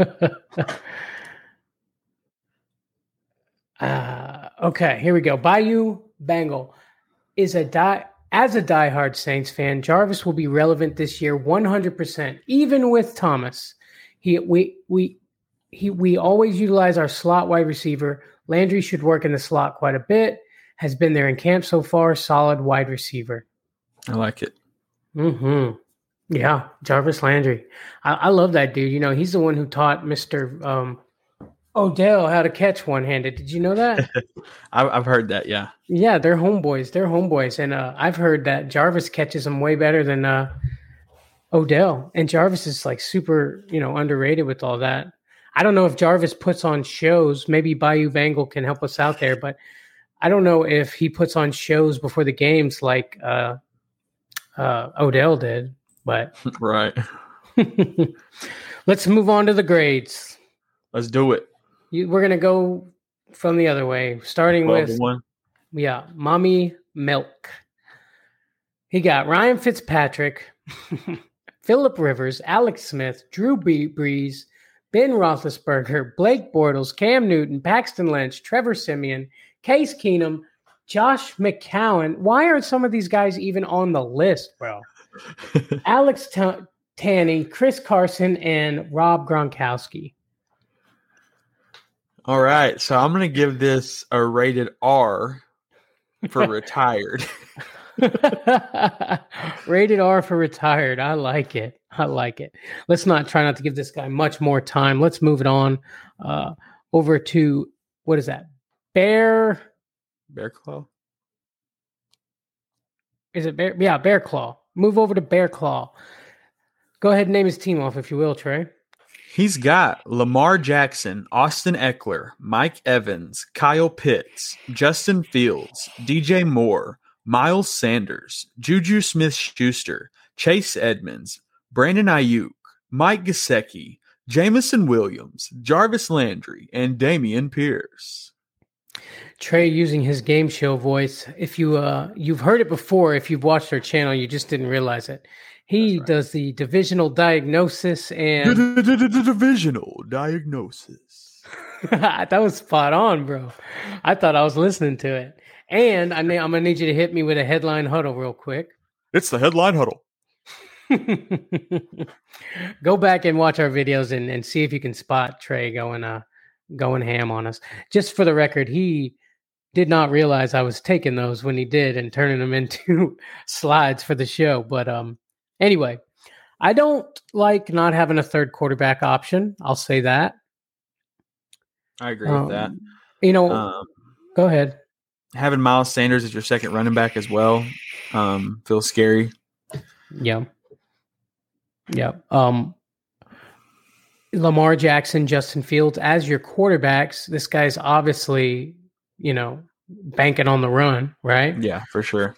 Okay, here we go. Bayou Bengal is as a diehard Saints fan, Jarvis will be relevant this year 100%, even with Thomas. We always utilize our slot wide receiver. Landry should work in the slot quite a bit. Has been there in camp so far. Solid wide receiver. I like it. Yeah, Jarvis Landry. I love that dude. He's the one who taught Mr. Odell how to catch one-handed. Did you know that? I've heard that, yeah. Yeah, they're homeboys. And I've heard that Jarvis catches them way better than Odell. And Jarvis is like super, underrated with all that. I don't know if Jarvis puts on shows. Maybe Bayou Bengal can help us out there, but I don't know if he puts on shows before the games like Odell did. But right. Let's move on to the grades. Let's do it. We're going to go from the other way, starting with Mommy Milk. He got Ryan Fitzpatrick, Phillip Rivers, Alex Smith, Drew Brees, Ben Roethlisberger, Blake Bortles, Cam Newton, Paxton Lynch, Trevor Siemian, Case Keenum, Josh McCown. Why aren't some of these guys even on the list, bro? Alex Tanny, Chris Carson, and Rob Gronkowski. All right, so I'm going to give this a rated R for retired. Rated R for retired. I like it. Let's try not to give this guy much more time. Let's move it on over to, what is that? Bear Claw? Is it Bear? Yeah, Bear Claw. Move over to Bear Claw. Go ahead and name his team off if you will, Trey. He's got Lamar Jackson, Austin Eckler, Mike Evans, Kyle Pitts, Justin Fields, DJ Moore, Miles Sanders, Juju Smith-Schuster, Chase Edmonds, Brandon Ayuk, Mike Gesicki, Jamison Williams, Jarvis Landry, and Damian Pierce. Trey using his game show voice. If you've heard it before, if you've watched our channel, you just didn't realize it. He does the divisional diagnosis and divisional diagnosis. That was spot on, bro. I thought I was listening to it. And I'm gonna need you to hit me with a headline huddle real quick. It's the headline huddle. Go back and watch our videos and see if you can spot Trey going ham on us. Just for the record, he did not realize I was taking those when he did and turning them into slides for the show. But anyway, I don't like not having a third quarterback option. I'll say that. I agree with that. Go ahead. Having Miles Sanders as your second running back as well feels scary. Yeah. Lamar Jackson, Justin Fields as your quarterbacks. This guy's obviously, banking on the run, right? Yeah, for sure.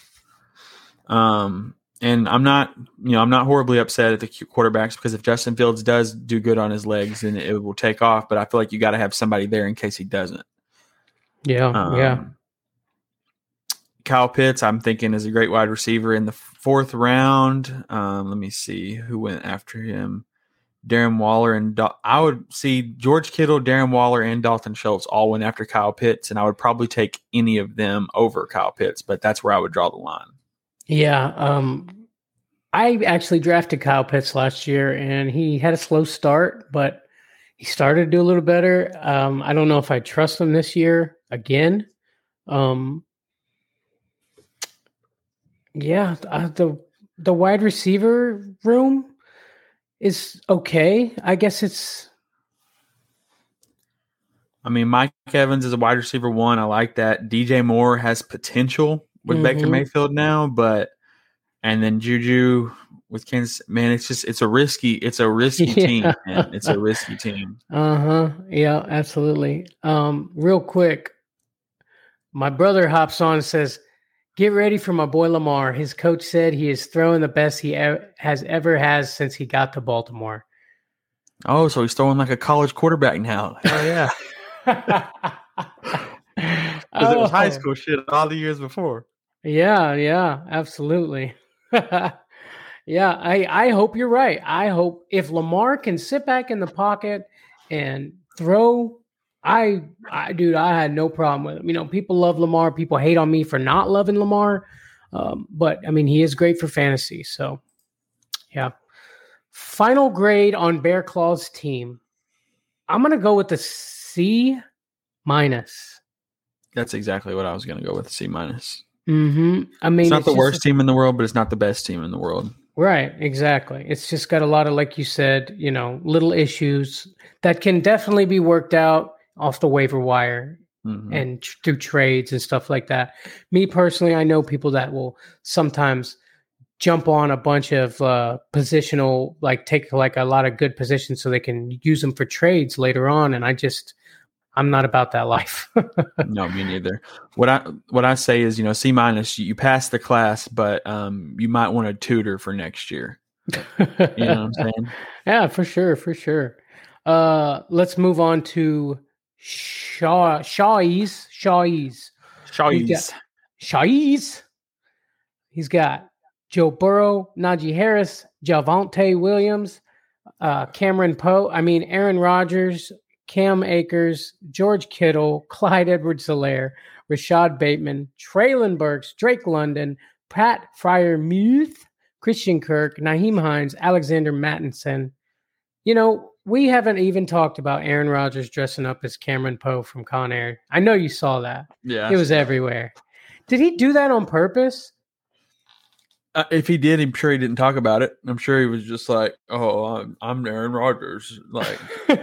And I'm not horribly upset at the quarterbacks because if Justin Fields does do good on his legs, then it will take off. But I feel like you got to have somebody there in case he doesn't. Yeah. Kyle Pitts, I'm thinking, is a great wide receiver in the fourth round. Let me see who went after him. Darren Waller and I would see George Kittle, Darren Waller, and Dalton Schultz all went after Kyle Pitts, and I would probably take any of them over Kyle Pitts, but that's where I would draw the line. Yeah. I actually drafted Kyle Pitts last year, and he had a slow start, but he started to do a little better. I don't know if I trust him this year again. The wide receiver room is okay. I guess it's. I mean, Mike Evans is a wide receiver 1. I like that. DJ Moore has potential with Baker Mayfield now, and then Juju with Kansas. Man, it's a risky team. Man. It's a risky team. Yeah, absolutely. Real quick, my brother hops on and says, "Get ready for my boy Lamar. His coach said he is throwing the best he has since he got to Baltimore." Oh, so he's throwing like a college quarterback now. Oh yeah. Because it was high school shit all the years before. Yeah, absolutely. Yeah, I hope you're right. I hope if Lamar can sit back in the pocket and throw, I had no problem with him. People love Lamar. People hate on me for not loving Lamar. But I mean, he is great for fantasy. So yeah. Final grade on Bear Claw's team. I'm going to go with the C-. That's exactly what I was going to go with, C-. Mm-hmm. I mean, it's not the worst team in the world, but it's not the best team in the world. Right, exactly. It's just got a lot of, like you said, little issues that can definitely be worked out off the waiver wire and through trades and stuff like that. Me personally, I know people that will sometimes jump on a bunch of positional, like take like a lot of good positions so they can use them for trades later on. And I'm not about that life. No, me neither. What I say is, C-, you pass the class, but you might want to tutor for next year. You know what I'm saying? Yeah, for sure. Let's move on to Shaw's. He's got Joe Burrow, Najee Harris, Javonte Williams, Aaron Rodgers, Cam Akers, George Kittle, Clyde Edwards-Helaire, Rashad Bateman, Treylon Burks, Drake London, Pat Freiermuth, Christian Kirk, Nyheim Hines, Alexander Mattinson. We haven't even talked about Aaron Rodgers dressing up as Cameron Poe from Con Air. I know you saw that. Yeah. It was everywhere. Did he do that on purpose? If he did, I'm sure he didn't talk about it. I'm sure he was just like, "Oh, I'm Aaron Rodgers." Like,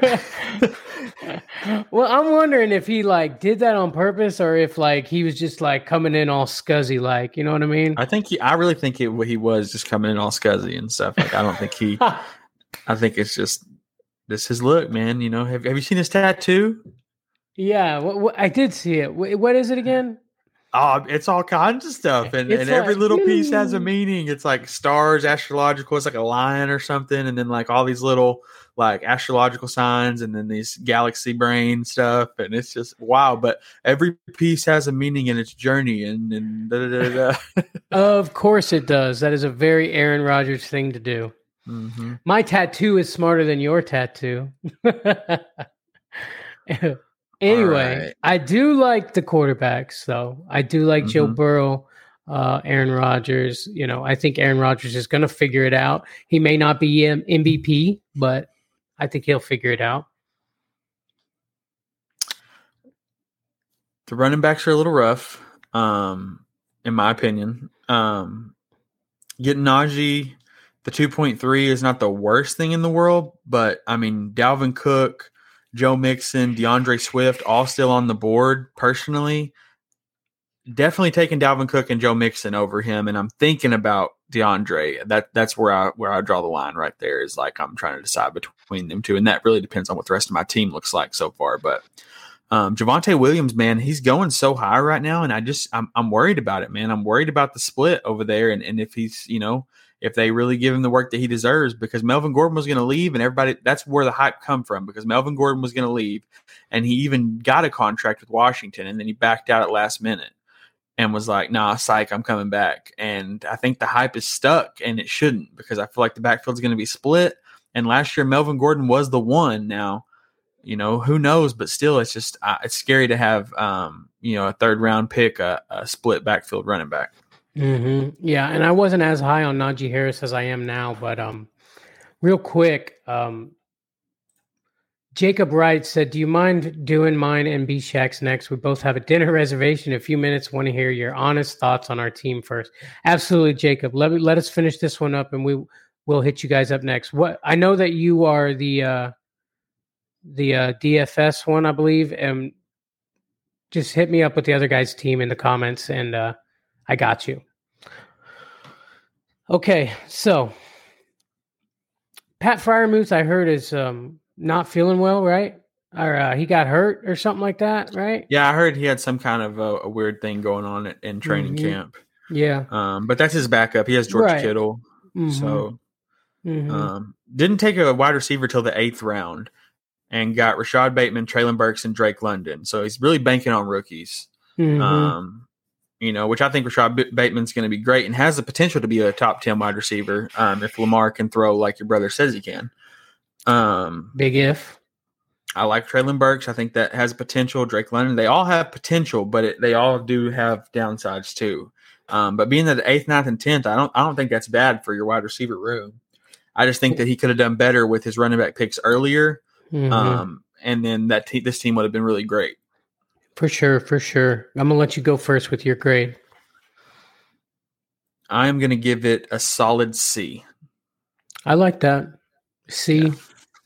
well, I'm wondering if he did that on purpose or if he was just coming in all scuzzy, you know what I mean? I really think he was just coming in all scuzzy and stuff. I don't think I think it's just this his look, man. Have you seen his tattoo? Yeah, I did see it. What is it again? It's all kinds of stuff, and It's every like, little piece has a meaning. It's like stars, astrological. It's like a lion or something, and then like all these little like astrological signs, and then these galaxy brain stuff, and it's just wow. But every piece has a meaning in its journey, and da, da, da, da. Of course it does. That is a very Aaron Rodgers thing to do. Mm-hmm. My tattoo is smarter than your tattoo. Anyway, right. I do like the quarterbacks, though. I do like Joe Burrow, Aaron Rodgers. You know, I think Aaron Rodgers is going to figure it out. He may not be MVP, but I think he'll figure it out. The running backs are a little rough, in my opinion. Getting Najee, the 2.3 is not the worst thing in the world, but I mean, Dalvin Cook, Joe Mixon, DeAndre Swift, all still on the board. Personally, definitely taking Dalvin Cook and Joe Mixon over him, and I'm thinking about DeAndre. That's where I draw the line right there. Is like I'm trying to decide between them two, and that really depends on what the rest of my team looks like so far. But Javonte Williams, man, he's going so high right now, and I'm worried about it, man. I'm worried about the split over there, and if he's if they really give him the work that he deserves, because Melvin Gordon was going to leave, and everybody, that's where the hype come from, because Melvin Gordon was going to leave, and he even got a contract with Washington, and then he backed out at last minute and was like, nah, psych, I'm coming back. And I think the hype is stuck, and it shouldn't, because I feel like the backfield's going to be split. And last year, Melvin Gordon was the one. Now, who knows, but still, it's just, it's scary to have, a third round pick, a split backfield running back. Mm-hmm. Yeah, and I wasn't as high on Najee Harris as I am now, but real quick, Jacob Wright said, do you mind doing mine and B Shaq's next? We both have a dinner reservation in a few minutes. Want to hear your honest thoughts on our team first. Absolutely, Jacob. Let us finish this one up, and we'll hit you guys up next. What I know that you are the DFS one, I believe, and just hit me up with the other guy's team in the comments, and I got you. Okay, so Pat Freiermuth, I heard, is not feeling well, right? Or he got hurt or something like that, right? Yeah, I heard he had some kind of a weird thing going on in training camp. Yeah. But that's his backup. He has George Kittle. So didn't take a wide receiver till the 8th round and got Rashad Bateman, Treylon Burks, and Drake London. So he's really banking on rookies. Which I think Rashad Bateman's going to be great and has the potential to be a top 10 wide receiver if Lamar can throw like your brother says he can. Big if. I like Treylon Burks. I think that has potential. Drake London. They all have potential, but they all do have downsides too. But being at the 8th, 9th, and 10th, I don't think that's bad for your wide receiver room. I just think that he could have done better with his running back picks earlier. And then this team would have been really great. For sure. I'm going to let you go first with your grade. I am going to give it a solid C. I like that. C. Yeah.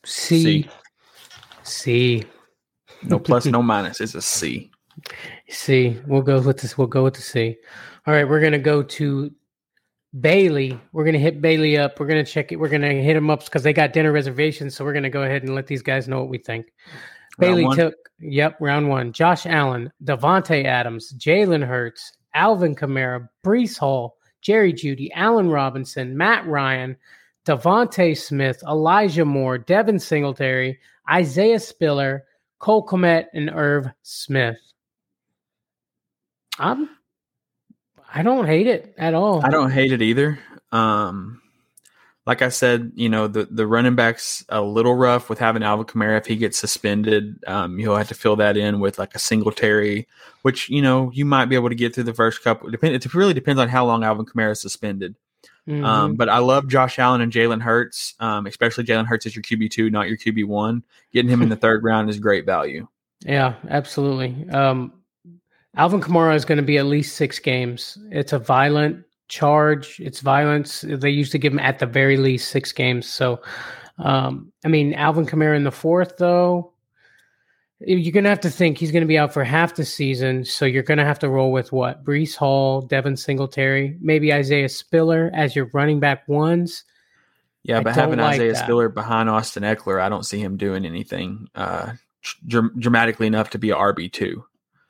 C. No plus, no minus. It's a C. C. We'll go with this. We'll go with the C. All right. We're going to go to Bailey. We're going to hit Bailey up. We're going to check it. We're going to hit him up because they got dinner reservations. So we're going to go ahead and let these guys know what we think. Bailey took, round 1. Josh Allen, Devontae Adams, Jalen Hurts, Alvin Kamara, Breece Hall, Jerry Jeudy, Allen Robinson, Matt Ryan, Devontae Smith, Elijah Moore, Devin Singletary, Isaiah Spiller, Cole Kmet, and Irv Smith. I don't hate it at all. I don't hate it either. Like I said, the running back's a little rough with having Alvin Kamara. If he gets suspended, you'll have to fill that in with like a Singletary, which, you might be able to get through the first couple. It really depends on how long Alvin Kamara is suspended. But I love Josh Allen and Jalen Hurts, especially Jalen Hurts as your QB2, not your QB1. Getting him in the 3rd round is great value. Yeah, absolutely. Alvin Kamara is going to be at least 6 games. It's a violent charge. It's violence. They used to give him at the very least 6 games. So, Alvin Kamara in the 4th, though, you're going to have to think he's going to be out for half the season. So you're going to have to roll with what? Breece Hall, Devin Singletary, maybe Isaiah Spiller as your running back ones. Yeah, but having Isaiah Spiller behind Austin Eckler, I don't see him doing anything dramatically enough to be a RB2.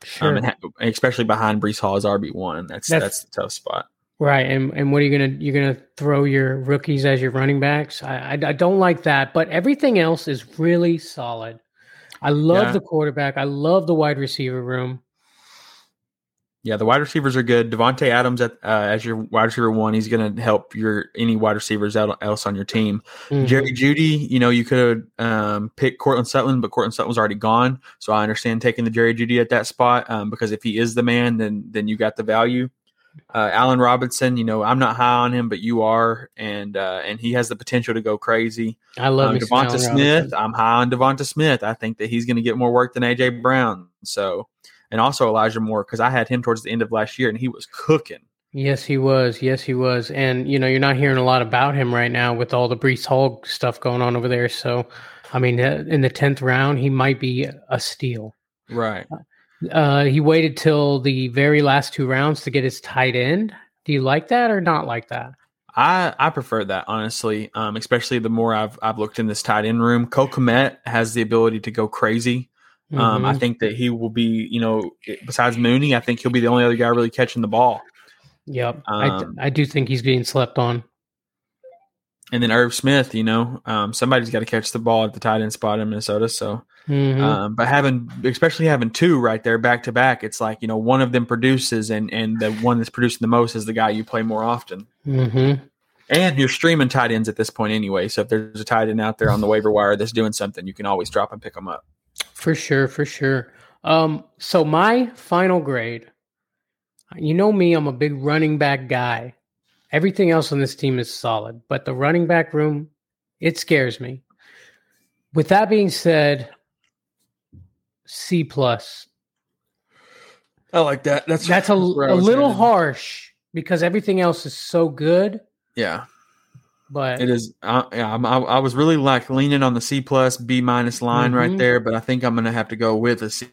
Sure. And especially behind Breece Hall as RB1. That's the tough spot. Right. And what are you're gonna throw your rookies as your running backs? I don't like that, but everything else is really solid. I love the quarterback. I love the wide receiver room. Yeah, the wide receivers are good. Devontae Adams as your wide receiver 1, he's going to help any wide receivers else on your team. Mm-hmm. Jerry Jeudy, you could have picked Cortland Sutton, but Cortland Sutton was already gone. So I understand taking the Jerry Jeudy at that spot because if he is the man, then you got the value. Allen Robinson, I'm not high on him, but you are, and he has the potential to go crazy. I love Devonta Smith. Robinson. I'm high on Devonta Smith. I think that he's going to get more work than A.J. Brown. So. And also Elijah Moore, because I had him towards the end of last year, and he was cooking. Yes, he was. And, you're not hearing a lot about him right now with all the Breece Hall stuff going on over there. So, I mean, in the 10th round, he might be a steal. Right. He waited till the very last 2 rounds to get his tight end. Do you like that or not like that? I prefer that, honestly, especially the more I've looked in this tight end room. Cole Kmet has the ability to go crazy. I think that he will be, besides Mooney, I think he'll be the only other guy really catching the ball. Yep. I do think he's being slept on. And then Irv Smith, somebody's got to catch the ball at the tight end spot in Minnesota. So, but especially having 2 right there back to back, it's like, one of them produces and the one that's producing the most is the guy you play more often. Mm-hmm. And you're streaming tight ends at this point anyway. So if there's a tight end out there on the waiver wire that's doing something, you can always drop and pick them up. For sure. So my final grade, you know me, I'm a big running back guy. Everything else on this team is solid, but the running back room, it scares me. With that being said, C+. I like that. That's a little harsh because everything else is so good. Yeah. But it is. I was really leaning on the C+, B- line right there, but I think I'm going to have to go with a C+.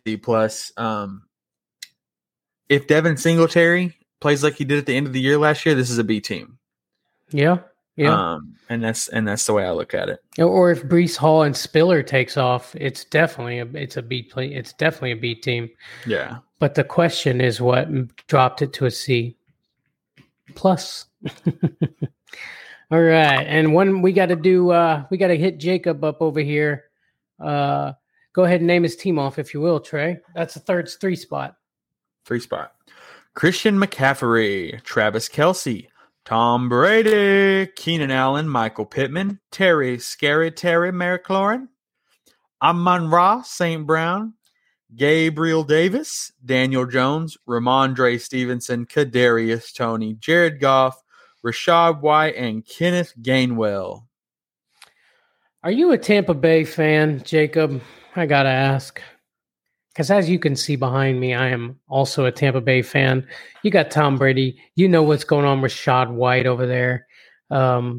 If Devin Singletary plays like he did at the end of the year last year, this is a B team. Yeah. And that's the way I look at it. Or if Breece Hall and Spiller takes off, it's definitely a B play. It's definitely a B team. Yeah. But the question is what dropped it to a C+. All right, and one we got to do. We got to hit Jacob up over here. Go ahead and name his team off, if you will, Trey. That's the 3 spot. 3 spot. Christian McCaffrey, Travis Kelce, Tom Brady, Keenan Allen, Michael Pittman, Terry McLaurin, Amon-Ra St. Brown, Gabriel Davis, Daniel Jones, Ramondre Stevenson, Kadarius Toney, Jared Goff, Rachaad White, and Kenneth Gainwell. Are you a Tampa Bay fan, Jacob? I got to ask. Because as you can see behind me, I am also a Tampa Bay fan. You got Tom Brady. You know what's going on with Rachaad White over there. I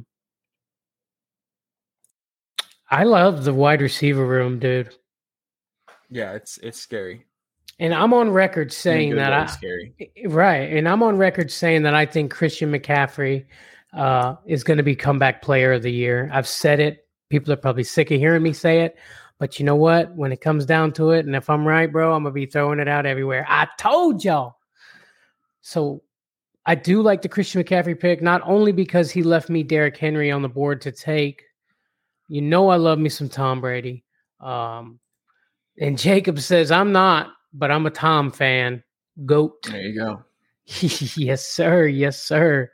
love the wide receiver room, dude. Yeah, it's scary. And I'm on record saying that scary. Right. And I'm on record saying that I think Christian McCaffrey is going to be comeback player of the year. I've said it. People are probably sick of hearing me say it. But you know what? When it comes down to it, and if I'm right, bro, I'm going to be throwing it out everywhere. I told y'all. So I do like the Christian McCaffrey pick, not only because he left me Derrick Henry on the board to take. You know I love me some Tom Brady. And Jacob says, I'm not. But I'm a Tom fan. GOAT. There you go. Yes, sir. Yes, sir.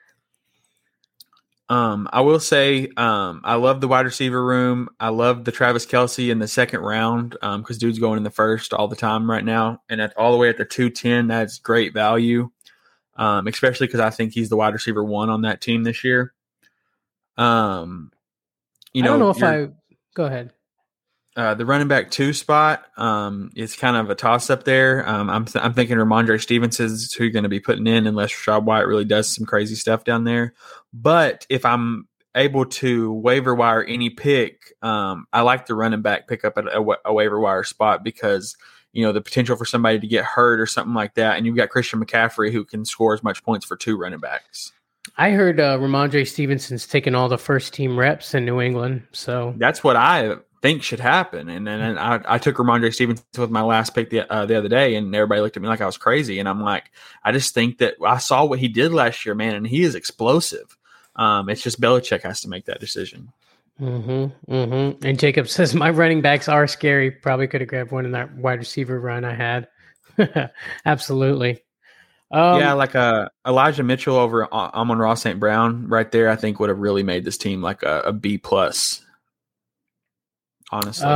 I will say I love the wide receiver room. I love the Travis Kelce in the second round because dude's going in the first all the time right now. And all the way at the 210, that's great value, especially because I think he's the wide receiver 1 on that team this year. I don't know if go ahead. The running back 2 spot is kind of a toss-up there. I'm thinking Ramondre Stevenson is who you're going to be putting in unless Rachaad White really does some crazy stuff down there. But if I'm able to waiver wire any pick, I like the running back pickup at a waiver wire spot because, the potential for somebody to get hurt or something like that. And you've got Christian McCaffrey who can score as much points for 2 running backs. I heard Ramondre Stevenson's taking all the first-team reps in New England. So that's what I think should happen. And then I took Ramondre Stevenson with my last pick the other day, and everybody looked at me like I was crazy. And I'm like, I just think that I saw what he did last year, man, and he is explosive. It's just Belichick has to make that decision. And Jacob says, my running backs are scary. Probably could have grabbed one in that wide receiver run I had. Absolutely. Like Elijah Mitchell over Amon-Ra St. Brown right there, I think would have really made this team like a B+. Honestly.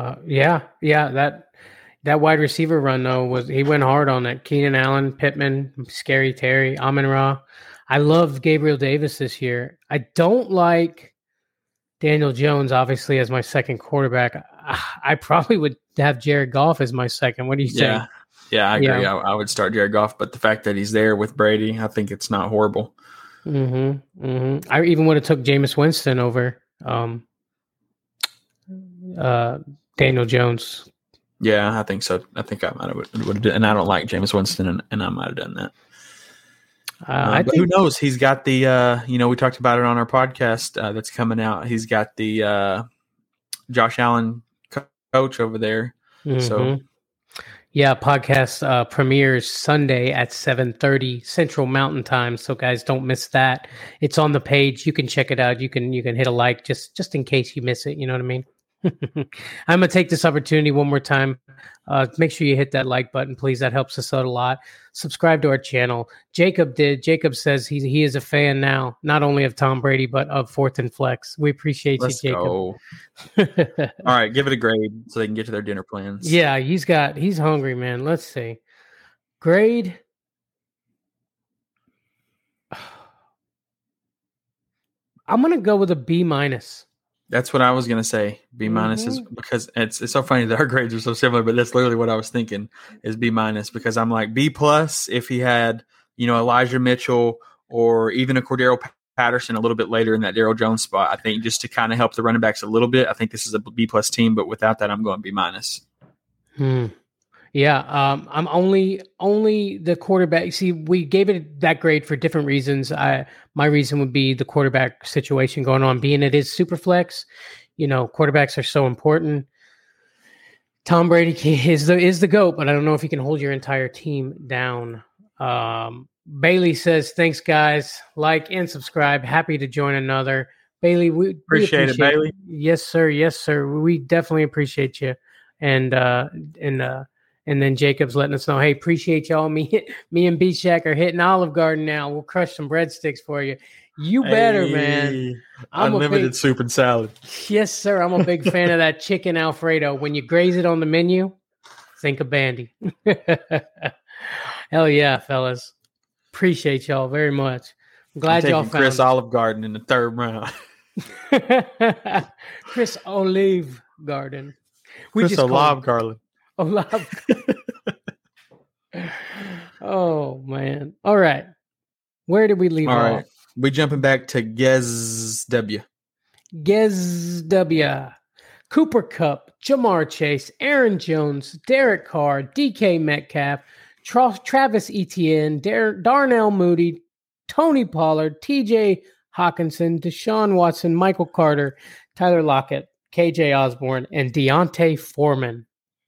That wide receiver run though he went hard on that. Keenan Allen, Pittman, Scary Terry, Amon-Ra. I love Gabriel Davis this year. I don't like Daniel Jones, obviously, as my second quarterback. I probably would have Jared Goff as my second. What do you think? Yeah, I agree. I would start Jared Goff, but the fact that he's there with Brady, I think it's not horrible. I even would have took Jameis Winston over Daniel Jones. Yeah, I think so. I think I might have, and I don't like Jameis Winston, and I might have done that. But who knows? He's got the, we talked about it on our podcast that's coming out. He's got the Josh Allen coach over there. So, yeah, podcast premieres Sunday at 7:30 Central Mountain Time. So, guys, don't miss that. It's on the page. You can check it out. You can hit a like just in case you miss it. You know what I mean? I'm going to take this opportunity one more time. Make sure you hit that like button, please. That helps us out a lot. Subscribe to our channel. Jacob did. Jacob says he is a fan now, not only of Tom Brady, but of Fourth and Flex. We appreciate you, Jacob. Go. All right, give it a grade so they can get to their dinner plans. Yeah, he's hungry, man. Let's see. Grade. I'm going to go with a B-. That's what I was going to say. B- is because it's so funny that our grades are so similar, but that's literally what I was thinking is B- because I'm like B+ if he had, Elijah Mitchell or even a Cordero Patterson a little bit later in that Darryl Jones spot. I think just to kind of help the running backs a little bit. I think this is a B+ team, but without that, I'm going B-. Yeah, I'm only the quarterback. See, we gave it that grade for different reasons. My reason would be the quarterback situation going on, being it is super flex. Quarterbacks are so important. Tom Brady is the GOAT, but I don't know if he can hold your entire team down. Bailey says, "Thanks, guys. Like and subscribe. Happy to join another." Bailey, we appreciate it, Bailey. Yes, sir. Yes, sir. We definitely appreciate you. And then Jacob's letting us know, hey, appreciate y'all. Me and B-Shack are hitting Olive Garden now. We'll crush some breadsticks for you. You better, man. Unlimited soup and salad. Yes, sir. I'm a big fan of that chicken Alfredo. When you graze it on the menu, think of Bandy. Hell yeah, fellas. Appreciate y'all very much. I'm glad y'all found Chris Olive Garden in the third round. Chris Olive Garden. Chris Olive Garland. Oh man! All right, where did we leave off? Right. We jumping back to Gez W. Cooper Kupp, Jamar Chase, Aaron Jones, Derek Carr, DK Metcalf, Travis Etienne, Darnell Mooney, Tony Pollard, TJ Hawkinson, Deshaun Watson, Michael Carter, Tyler Lockett, KJ Osborne, and Deontay Foreman.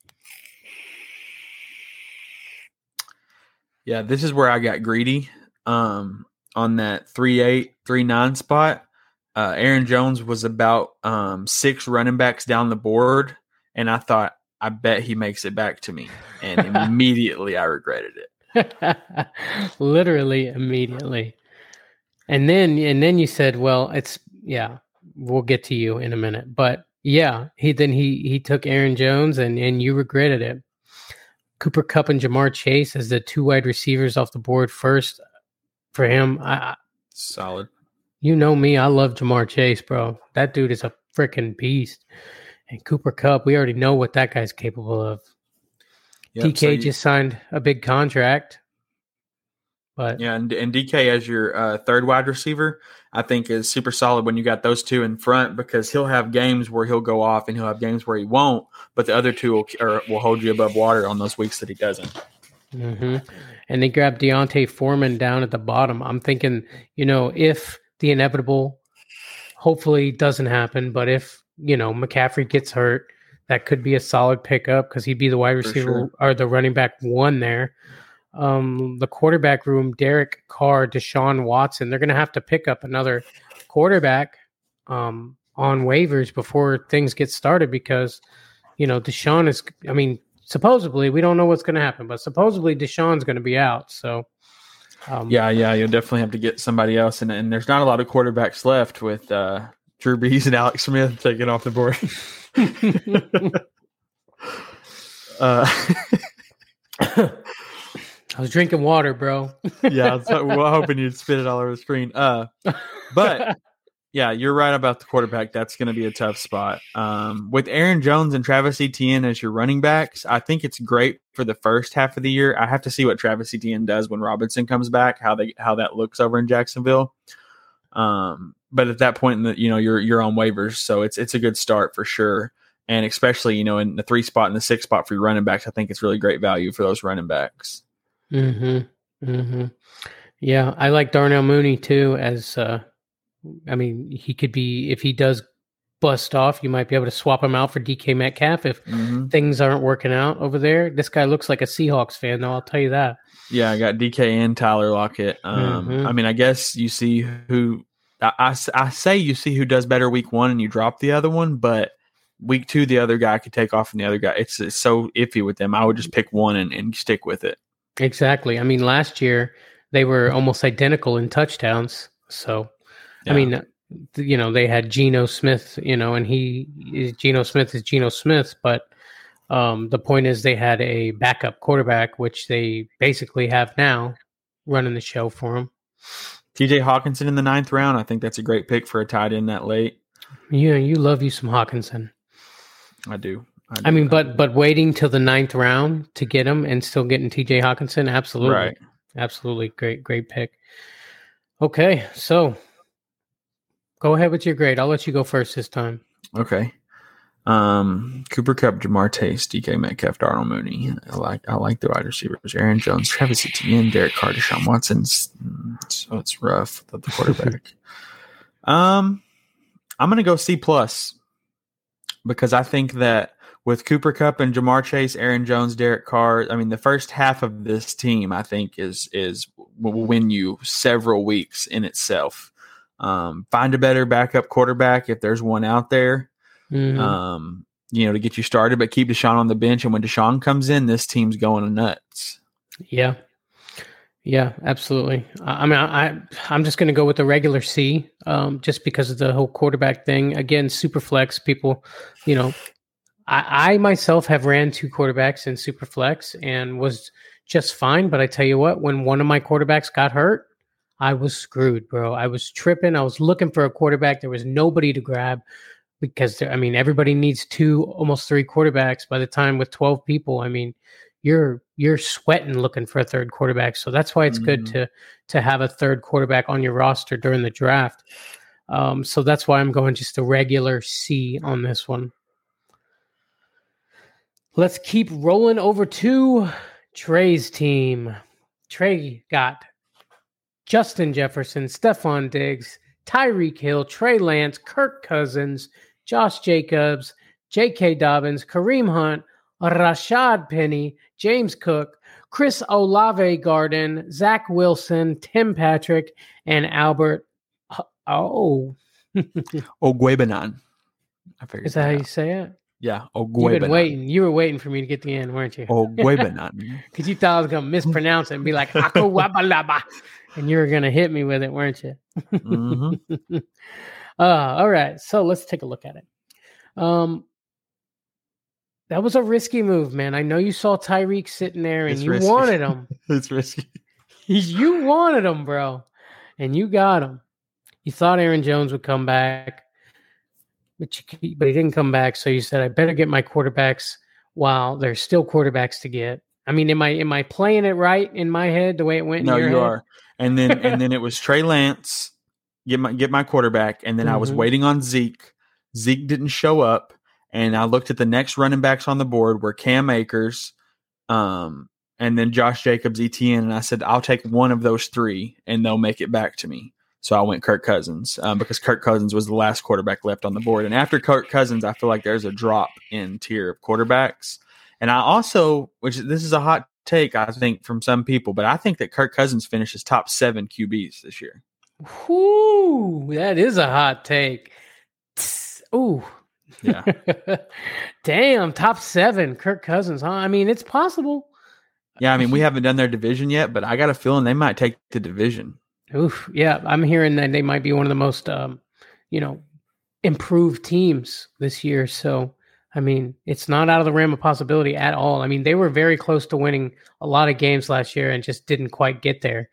Yeah, this is where I got greedy on that 3-8, 3-9 spot. Aaron Jones was about 6 running backs down the board, and I thought, I bet he makes it back to me. And immediately I regretted it. Literally immediately. And then you said, well, we'll get to you in a minute. But yeah, he took Aaron Jones and you regretted it. Cooper Kupp and Jamar Chase as the 2 wide receivers off the board first for him. Solid. You know me. I love Jamar Chase, bro. That dude is a freaking beast. And Cooper Kupp, we already know what that guy's capable of. Yep, DK just signed a big contract. But yeah, and DK as your third wide receiver, I think is super solid when you got those 2 in front, because he'll have games where he'll go off and he'll have games where he won't, but the other 2 will hold you above water on those weeks that he doesn't. Mm-hmm. And they grabbed Deontay Foreman down at the bottom. I'm thinking, if the inevitable hopefully doesn't happen. But if, McCaffrey gets hurt, that could be a solid pickup because he'd be the wide receiver or the running back one there. The quarterback room, Derek Carr, Deshaun Watson, they're going to have to pick up another quarterback on waivers before things get started because, Deshaun is, supposedly, we don't know what's going to happen, but supposedly Deshaun's going to be out. So, yeah, you'll definitely have to get somebody else. And there's not a lot of quarterbacks left with Drew Brees and Alex Smith taking off the board. I was drinking water, bro. Yeah, we're hoping you'd spit it all over the screen. But yeah, you're right about the quarterback. That's going to be a tough spot. With Aaron Jones and Travis Etienne as your running backs, I think it's great for the first half of the year. I have to see what Travis Etienne does when Robinson comes back, how that looks over in Jacksonville. But at that point, you're on waivers, so it's a good start for sure. And especially, in the 3 spot and the 6 spot for your running backs, I think it's really great value for those running backs. Mm-hmm. Mm-hmm. Yeah, I like Darnell Mooney too. As he could be, if he does bust off, you might be able to swap him out for DK Metcalf if things aren't working out over there. This guy looks like a Seahawks fan, though. I'll tell you that. Yeah, I got DK and Tyler Lockett. I guess you see who I say you see who does better week 1 and you drop the other one, but week 2 the other guy could take off from the other guy. It's so iffy with them. I would just pick one and stick with it. Exactly. Last year they were almost identical in touchdowns. So, yeah. They had Geno Smith, and Geno Smith is Geno Smith, but the point is they had a backup quarterback, which they basically have now running the show for him. TJ Hawkinson in the 9th round. I think that's a great pick for a tight end that late. Yeah, you love you some Hawkinson. I do. But waiting till the 9th round to get him and still getting TJ Hawkinson, absolutely. Right. Absolutely. Great pick. Okay, so go ahead with your grade. I'll let you go first this time. Okay. Cooper Kupp, Jamar Chase, DK Metcalf, Darnell Mooney. I like the wide receivers. Aaron Jones, Travis Etienne, Derek Carr, Deshaun Watson. So it's rough with the quarterback. I'm going to go C+ because I think that with Cooper Kupp and Jamar Chase, Aaron Jones, Derek Carr, the first half of this team, I think, will win you several weeks in itself. Find a better backup quarterback if there's one out there, to get you started, but keep Deshaun on the bench. And when Deshaun comes in, this team's going nuts. Yeah. Yeah, absolutely. I'm just going to go with the regular C, just because of the whole quarterback thing. Again, Superflex people, I myself have ran 2 quarterbacks in Superflex and was just fine. But I tell you what, when one of my quarterbacks got hurt, I was screwed, bro. I was tripping. I was looking for a quarterback. There was nobody to grab because, everybody needs 2, almost 3 quarterbacks by the time with 12 people. You're sweating looking for a third quarterback. So that's why it's good to have a third quarterback on your roster during the draft. So that's why I'm going just a regular C on this one. Let's keep rolling over to Trey's team. Trey got Justin Jefferson, Stephon Diggs, Tyreek Hill, Trey Lance, Kirk Cousins, Josh Jacobs, J.K. Dobbins, Kareem Hunt, Rashad Penny, James Cook, Chris Olave Garden, Zach Wilson, Tim Patrick, and Albert. Ogwebanon. I figured. Is that how you say it? Yeah, Ogwebanon. You've been waiting. You were waiting for me to get the end, weren't you? Ogwebanon. Because you thought I was going to mispronounce it and be like, Akawabalaba. And you were going to hit me with it, weren't you? Mm-hmm. All right, so let's take a look at it. That was a risky move, man. I know you saw Tyreek sitting there and you wanted him. It's risky. You wanted him, bro. And you got him. You thought Aaron Jones would come back, but he didn't come back. So you said, I better get my quarterbacks while there's still quarterbacks to get. Am I playing it right in my head the way it went in your head? No, you are. And then it was Trey Lance, get my quarterback, and then I was waiting on Zeke. Zeke didn't show up. And I looked at the next running backs on the board were Cam Akers, and then Josh Jacobs, Etienne. And I said, I'll take one of those 3 and they'll make it back to me. So I went Kirk Cousins because Kirk Cousins was the last quarterback left on the board. And after Kirk Cousins, I feel like there's a drop in tier of quarterbacks. And I also, this is a hot take, I think, from some people, but I think that Kirk Cousins finishes top 7 QBs this year. Whoo, that is a hot take. Ooh. Yeah. Damn, top 7, Kirk Cousins, huh? I mean, it's possible. Yeah, I mean, we haven't done their division yet, but I got a feeling they might take the division. Oof, yeah, I'm hearing that they might be one of the most, improved teams this year. So, I mean, it's not out of the realm of possibility at all. I mean, they were very close to winning a lot of games last year and just didn't quite get there.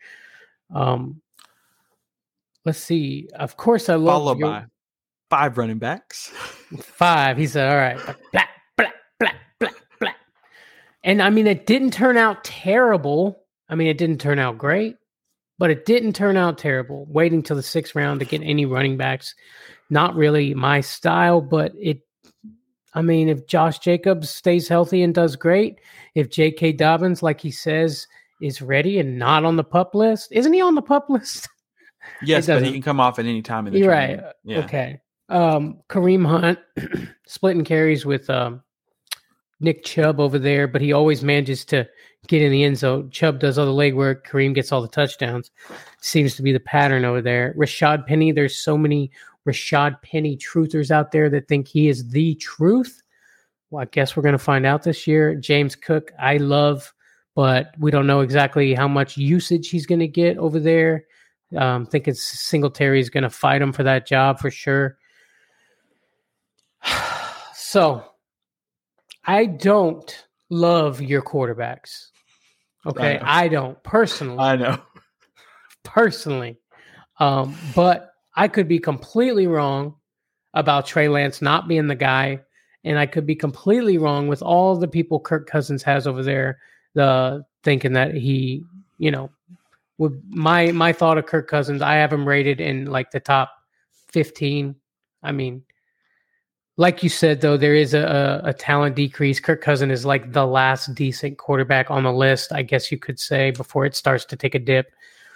Let's see. Of course, I love followed by 5 running backs. 5. He said, "All right, blah blah blah blah blah." And I mean, it didn't turn out terrible. I mean, it didn't turn out great. But it didn't turn out terrible. Waiting till the 6th round to get any running backs, not really my style. But if Josh Jacobs stays healthy and does great, if J.K. Dobbins, like he says, is ready and not on the PUP list, isn't he on the PUP list? Yes, but he can come off at any time in the tournament. Right. Yeah. Okay. Kareem Hunt splitting carries with Nick Chubb over there, but he always manages to get in the end zone. Chubb does all the legwork. Kareem gets all the touchdowns. Seems to be the pattern over there. Rashad Penny, there's so many Rashad Penny truthers out there that think he is the truth. Well, I guess we're going to find out this year. James Cook, I love, but we don't know exactly how much usage he's going to get over there. Think it's Singletary is going to fight him for that job for sure. So, I don't love your quarterbacks. Okay, I don't personally. I know. Personally. But I could be completely wrong about Trey Lance not being the guy, and I could be completely wrong with all the people Kirk Cousins has over there, thinking that he, with my thought of Kirk Cousins, I have him rated in like the top 15. I mean, like you said, though, there is a talent decrease. Kirk Cousins is like the last decent quarterback on the list, I guess you could say, before it starts to take a dip.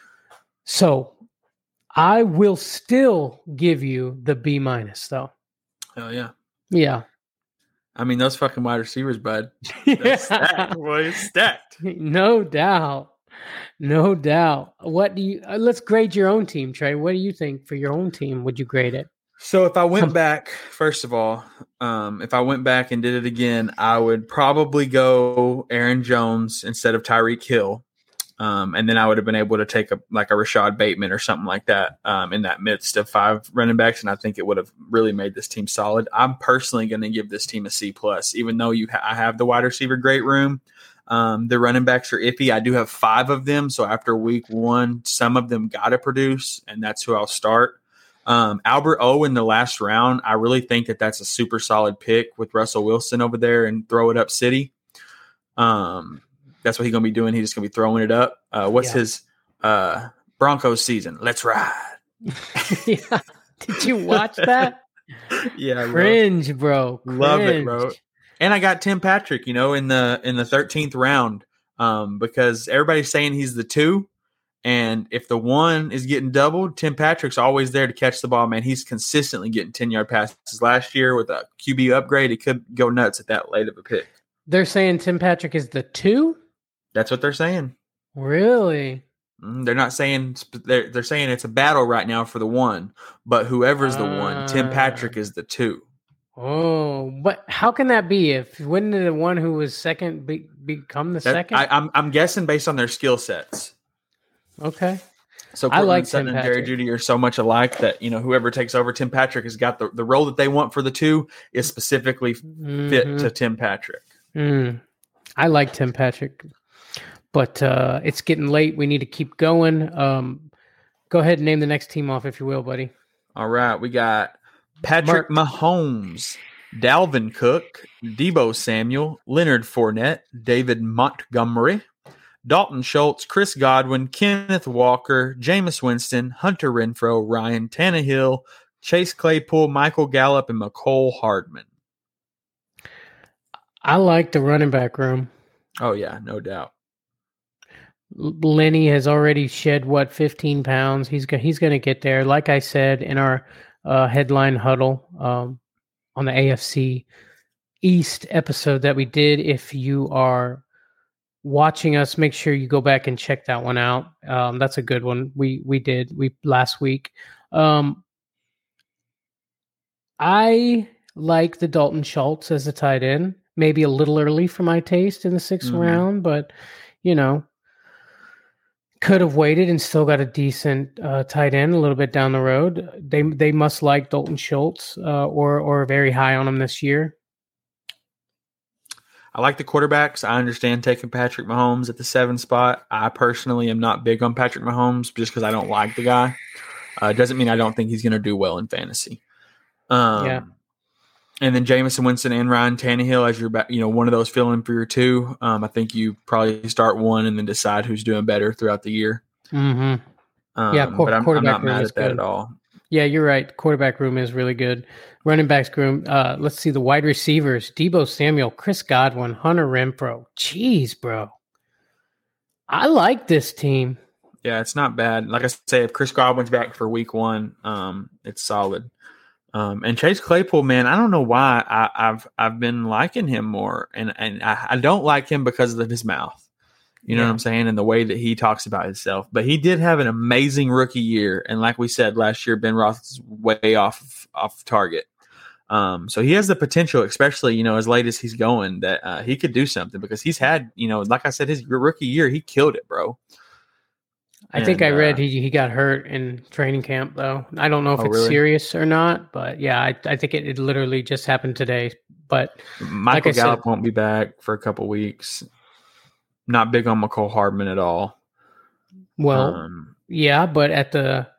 So I will still give you the B-, though. Hell yeah. Yeah. I mean, those fucking wide receivers, bud. That's stacked, boy. It's stacked. No doubt. No doubt. What do you let's grade your own team, Trey. What do you think for your own team? Would you grade it? So if I went back, first of all, if I went back and did it again, I would probably go Aaron Jones instead of Tyreek Hill. And then I would have been able to take a Rashad Bateman or something like that in that midst of 5 running backs. And I think it would have really made this team solid. I'm personally going to give this team a C+, even though I have the wide receiver great room. The running backs are iffy. I do have 5 of them. So after week 1, some of them got to produce, and that's who I'll start. Albert O in the last round, I really think that's a super solid pick with Russell Wilson over there and throw it up city. That's what he's going to be doing. He's just going to be throwing it up. What's his Broncos season? Let's ride. Yeah. Did you watch that? Yeah. Cringe, bro. Cringe. Love it, bro. And I got Tim Patrick, in the 13th round because everybody's saying he's the 2. And if the 1 is getting doubled, Tim Patrick's always there to catch the ball, man. He's consistently getting 10-yard passes. Last year with a QB upgrade, he could go nuts at that late of a pick. They're saying Tim Patrick is the 2? That's what they're saying. Really? They're not saying – they're saying it's a battle right now for the 1. But whoever's the 1, Tim Patrick is the 2. Oh, but how can that be? Wouldn't the one who was second become the second? I'm guessing based on their skill sets. Okay. So I like Sutton and Jerry Jeudy are so much alike that whoever takes over Tim Patrick has got the role that they want for the 2 is specifically fit to Tim Patrick. I like Tim Patrick, but it's getting late. We need to keep going. Go ahead and name the next team off, if you will, buddy. All right, we got Patrick Mahomes, Dalvin Cook, Deebo Samuel, Leonard Fournette, David Montgomery, Dalton Schultz, Chris Godwin, Kenneth Walker, Jameis Winston, Hunter Renfrow, Ryan Tannehill, Chase Claypool, Michael Gallup, and McCole Hardman. I like the running back room. Oh, yeah, no doubt. Lenny has already shed 15 pounds. He's going to get there. Like I said in our headline huddle on the AFC East episode that we did. If you are watching us, make sure you go back and check that one out. That's a good one. We did last week. I like the Dalton Schultz as a tight end. Maybe a little early for my taste in the 6th round, but could have waited and still got a decent tight end a little bit down the road. They must like Dalton Schultz or very high on him this year. I like the quarterbacks. I understand taking Patrick Mahomes at the 7 spot. I personally am not big on Patrick Mahomes just because I don't like the guy. Doesn't mean I don't think he's going to do well in fantasy. And then Jameson Winston and Ryan Tannehill as your, one of those fill in for your 2. I think you probably start one and then decide who's doing better throughout the year. Mm-hmm. But I'm not mad at that at all. Yeah, you're right. Quarterback room is really good. Running backs room. Let's see the wide receivers: Deebo Samuel, Chris Godwin, Hunter Renfrow. Jeez, bro. I like this team. Yeah, it's not bad. Like I say, if Chris Godwin's back for week 1, it's solid. And Chase Claypool, man, I don't know why I've been liking him more, and I don't like him because of his mouth. You know what I'm saying? And the way that he talks about himself. But he did have an amazing rookie year, and like we said last year, Ben Roethlisberger is way off target. So he has the potential, especially as late as he's going, that he could do something because he's had like I said, his rookie year he killed it, bro. I think I read he got hurt in training camp, though. I don't know if it's serious or not, but yeah, I think it literally just happened today. But Michael Gallup won't be back for a couple weeks. Not big on McCole Hardman at all. Well, yeah, but at the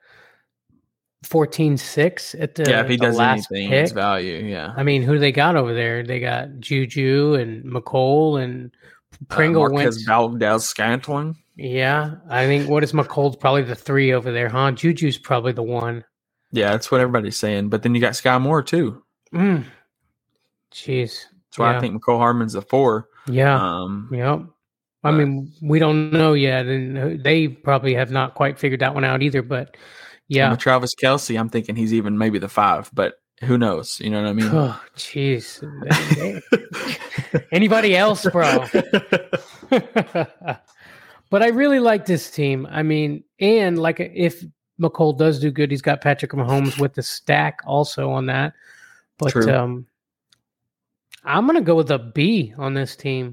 14-6 at the if he does last anything, pick, it's value. Yeah, I mean, who do they got over there? They got Juju and McCole and Pringle. Marquez Valdes-Scantling. Yeah, I think what is McColl's probably the 3 over there, huh? Juju's probably the 1. Yeah, that's what everybody's saying. But then you got Sky Moore too. Jeez, that's why I think McCole Hardman's the 4. Yeah. Yep. I mean, we don't know yet, and they probably have not quite figured that one out either. But yeah, with Travis Kelce, I'm thinking he's even maybe the 5, but who knows? You know what I mean? Oh, jeez. Anybody else, bro? But I really like this team. I mean, and like if McCole does do good, he's got Patrick Mahomes with the stack also on that. But True. I'm going to go with a B on this team.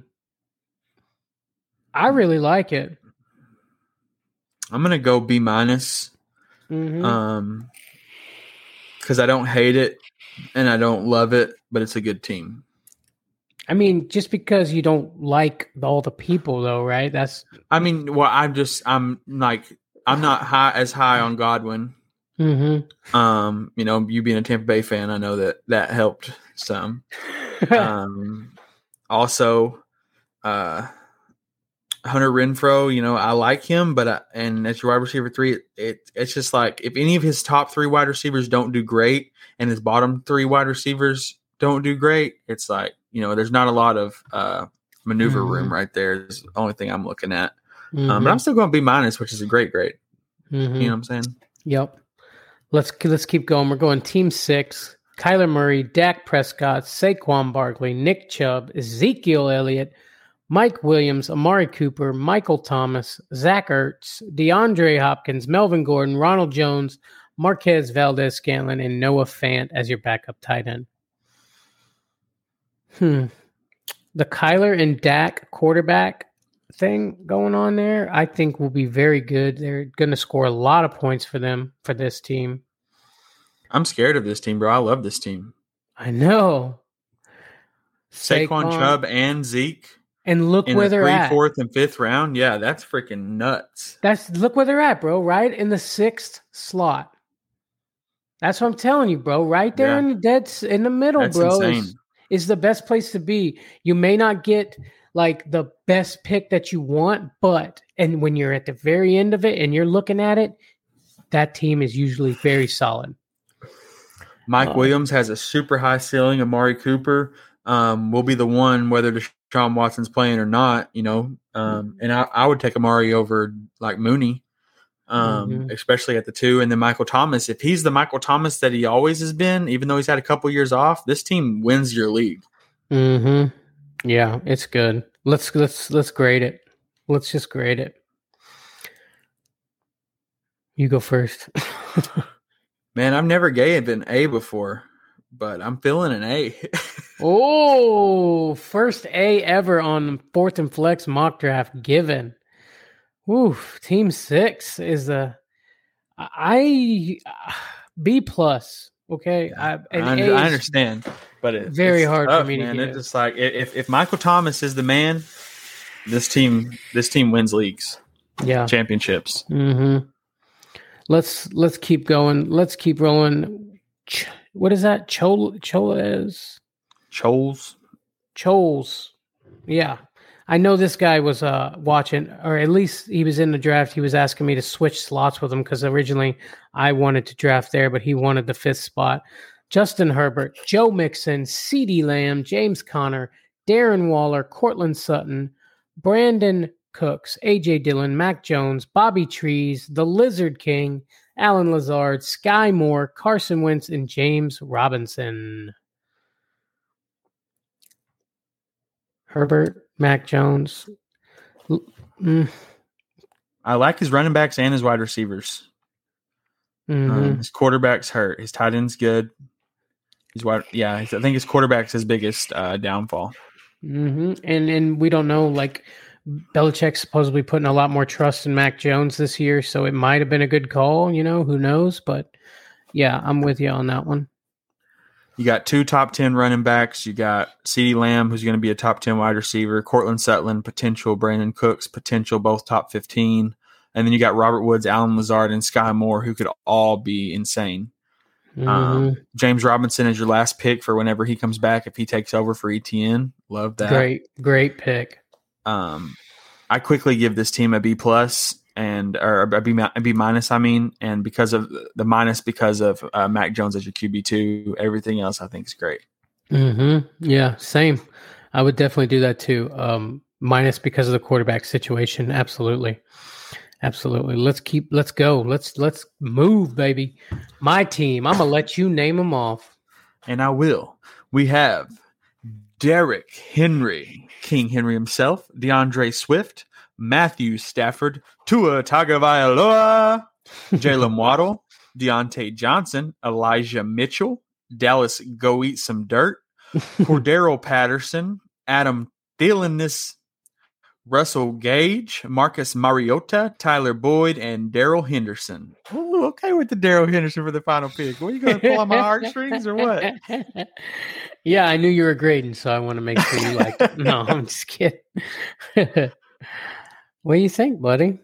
I really like it. I'm going to go B-. Because I don't hate it and I don't love it, but it's a good team. I mean, just because you don't like all the people, though, right? I'm not as high on Godwin. Mm-hmm. You being a Tampa Bay fan, I know that helped some. Also, Hunter Renfrow, I like him, but and that's your wide receiver 3. It's just like if any of his top 3 wide receivers don't do great, and his bottom 3 wide receivers don't do great, it's like there's not a lot of maneuver room right there. Is the only thing I'm looking at. But I'm still going B-, which is a great grade. You know what I'm saying? Yep. Let's keep going. We're going team 6. Kyler Murray, Dak Prescott, Saquon Barkley, Nick Chubb, Ezekiel Elliott, Mike Williams, Amari Cooper, Michael Thomas, Zach Ertz, DeAndre Hopkins, Melvin Gordon, Ronald Jones, Marquez Valdes-Scantling, and Noah Fant as your backup tight end. The Kyler and Dak quarterback thing going on there, I think will be very good. They're going to score a lot of points for this team. I'm scared of this team, bro. I love this team. I know. Saquon, Chubb, and Zeke. And look where they're at. 3rd, 4th, and 5th round. Yeah, that's freaking nuts. Look where they're at, bro. Right in the 6th slot. That's what I'm telling you, bro. Right there in the middle, that's bro. Insane. Is the best place to be. You may not get like the best pick that you want, and when you're at the very end of it and you're looking at it, that team is usually very solid. Mike Williams has a super high ceiling. Amari Cooper, will be the one, whether Deshaun Watson's playing or not, and I would take Amari over like Mooney, especially at the 2. And then Michael Thomas, if he's the Michael Thomas that he always has been, even though he's had a couple years off, this team wins your league. Yeah, it's good. Let's grade it. Let's just grade it. You go first. Man, I've never gave an A before, but I'm feeling an A. Oh, first A ever on Fourth and Flex mock draft given. Oof, Team 6 is B plus. Okay, I understand, but it's hard tough, for me man. to give. It's just like if Michael Thomas is the man, this team wins leagues, championships. Let's keep going. Let's keep rolling. What is that? Choles. Yeah. I know this guy was watching, or at least he was in the draft. He was asking me to switch slots with him because originally I wanted to draft there, but he wanted the 5th spot. Justin Herbert, Joe Mixon, CeeDee Lamb, James Conner, Darren Waller, Cortland Sutton, Brandon Cooks, AJ Dillon, Mac Jones, Bobby Trees, the Lizard King, Alan Lazard, Sky Moore, Carson Wentz, and James Robinson. Herbert, Mac Jones. I like his running backs and his wide receivers. His quarterback's hurt. His tight end's good. I think his quarterback's his biggest downfall. And we don't know, like, Belichick's supposedly putting a lot more trust in Mac Jones this year, so it might have been a good call, who knows? But, yeah, I'm with you on that one. You got 2 top 10 running backs. You got CeeDee Lamb, who's going to be a top 10 wide receiver. Cortland Sutton, potential. Brandon Cooks, potential, both top 15. And then you got Robert Woods, Alan Lazard, and Sky Moore, who could all be insane. James Robinson is your last pick for whenever he comes back, if he takes over for ETN. Love that. Great pick. I quickly give this team a B plus or a B minus. And because of the minus, because of Mac Jones as your QB2, everything else I think is great. Yeah, same. I would definitely do that too. Minus because of the quarterback situation. Absolutely. Let's go. Let's move, baby. My team. I'm gonna let you name them off. And I will. We have Derrick Henry, King Henry himself, DeAndre Swift, Matthew Stafford, Tua Tagovailoa, Jalen Waddle, Deontay Johnson, Elijah Mitchell, Dallas Go Eat Some Dirt, Cordero Patterson, Adam Thielen, Russell Gage, Marcus Mariota, Tyler Boyd, and Darrell Henderson. Ooh, okay with the Darrell Henderson for the final pick. What, are you going to pull on my heartstrings or what? Yeah, I knew you were grading, so I want to make sure you liked it. No, I'm just kidding. What do you think, buddy?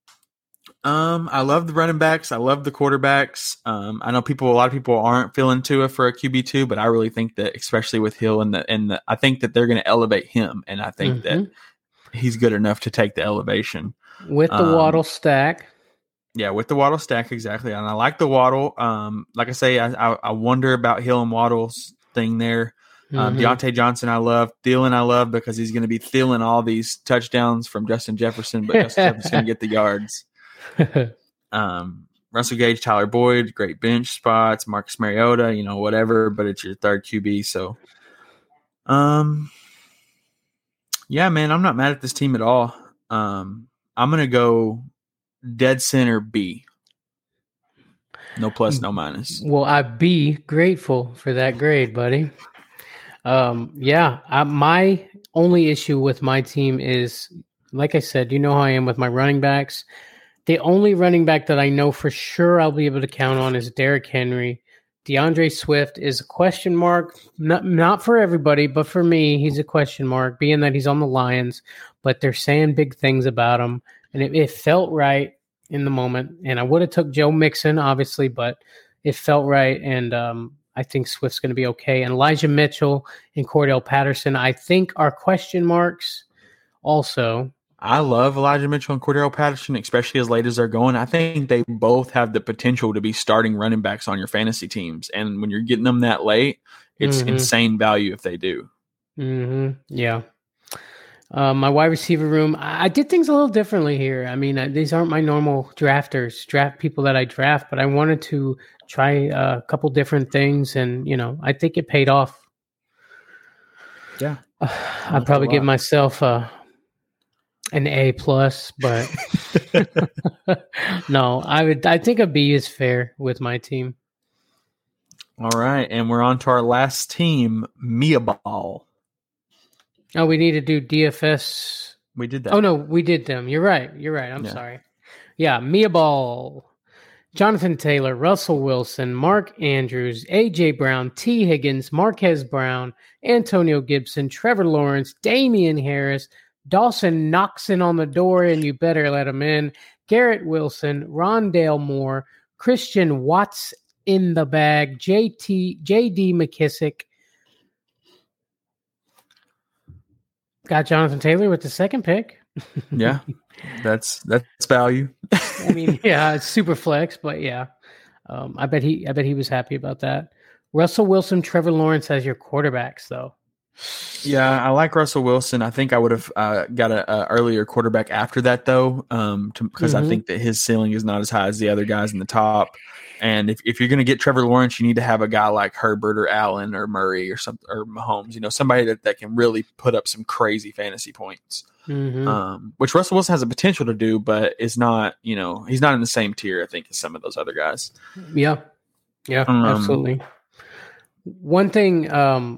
I love the running backs. I love the quarterbacks. I know a lot of people aren't feeling Tua for a QB2, but I really think that, especially with Hill and I think that they're going to elevate him, and I think that he's good enough to take the elevation with the Waddle stack. Yeah, with the Waddle stack, exactly. And I like the Waddle. Like I say, I wonder about Hill and Waddle's thing there. Deontay Johnson, I love. Thielen, I love because he's going to be Thielen all these touchdowns from Justin Jefferson, but Justin Jefferson's going to get the yards. Russell Gage, Tyler Boyd, great bench spots. Marcus Mariota, whatever, but it's your third QB. So, yeah, man, I'm not mad at this team at all. I'm going to go dead center B. No plus, no minus. Well, I'd be grateful for that grade, buddy. My only issue with my team is, like I said, you know how I am with my running backs. The only running back that I know for sure I'll be able to count on is Derrick Henry. DeAndre Swift is a question mark. Not for everybody, but for me, he's a question mark, being that he's on the Lions, but they're saying big things about him. And it felt right in the moment. And I would have took Joe Mixon, obviously, but it felt right. And I think Swift's going to be okay. And Elijah Mitchell and Cordell Patterson, I think, are question marks also. I love Elijah Mitchell and Cordero Patterson, especially as late as they're going. I think they both have the potential to be starting running backs on your fantasy teams. And when you're getting them that late, it's insane value if they do. Yeah. My wide receiver room, I did things a little differently here. I mean, these aren't my normal draft people that I draft, but I wanted to try a couple different things, and I think it paid off. Yeah, I'd probably give myself an A+, but no, I think a B is fair with my team. All right, and we're on to our last team, Mia Ball. Oh, we need to do DFS. We did that. Oh, no, we did them. You're right. I'm sorry. Yeah, Mia Ball, Jonathan Taylor, Russell Wilson, Mark Andrews, A.J. Brown, T. Higgins, Marquez Brown, Antonio Gibson, Trevor Lawrence, Damian Harris, Dawson Knoxon on the door, and you better let him in, Garrett Wilson, Rondale Moore, Christian Watts in the bag, J.D. McKissick. Got Jonathan Taylor with the second pick. Yeah, that's value. I mean, yeah, it's super flex, but yeah, I bet he was happy about that. Russell Wilson, Trevor Lawrence as your quarterbacks, though. Yeah, I like Russell Wilson. I think I would have got a earlier quarterback after that, though, because I think that his ceiling is not as high as the other guys in the top. And if you're going to get Trevor Lawrence, you need to have a guy like Herbert or Allen or Murray or Mahomes. Somebody that can really put up some crazy fantasy points. Which Russell Wilson has a potential to do, but is not. He's not in the same tier, I think, as some of those other guys. Yeah, absolutely. One thing, the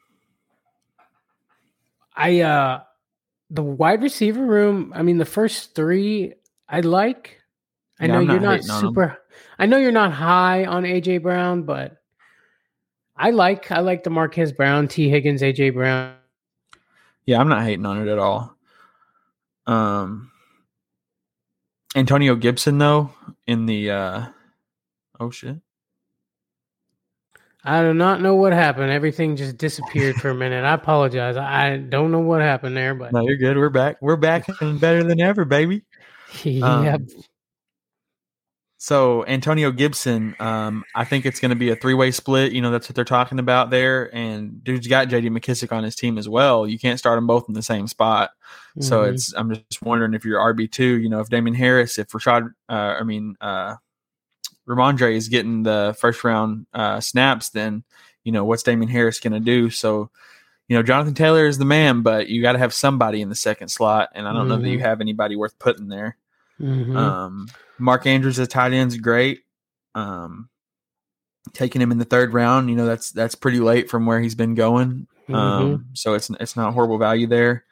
wide receiver room. I mean, the first three I like. I know you're not super. I know you're not high on AJ Brown, but I like the Marquez Brown, T. Higgins, AJ Brown. Yeah, I'm not hating on it at all. Antonio Gibson though in the oh shit. I do not know what happened. Everything just disappeared for a minute. I apologize. I don't know what happened there, but no, you're good. We're back. We're back and better than ever, baby. Yeah. So Antonio Gibson, I think it's going to be a 3-way split. That's what they're talking about there. And dude's got J.D. McKissick on his team as well. You can't start them both in the same spot. So I'm just wondering if you're RB2, if Damian Harris, if Ramondre is getting the first round snaps, then, what's Damian Harris going to do? So, Jonathan Taylor is the man, but you got to have somebody in the second slot. And I don't know that you have anybody worth putting there. Mark Andrews as tight end's great. Taking him in the third round, that's pretty late from where he's been going. So it's not horrible value there.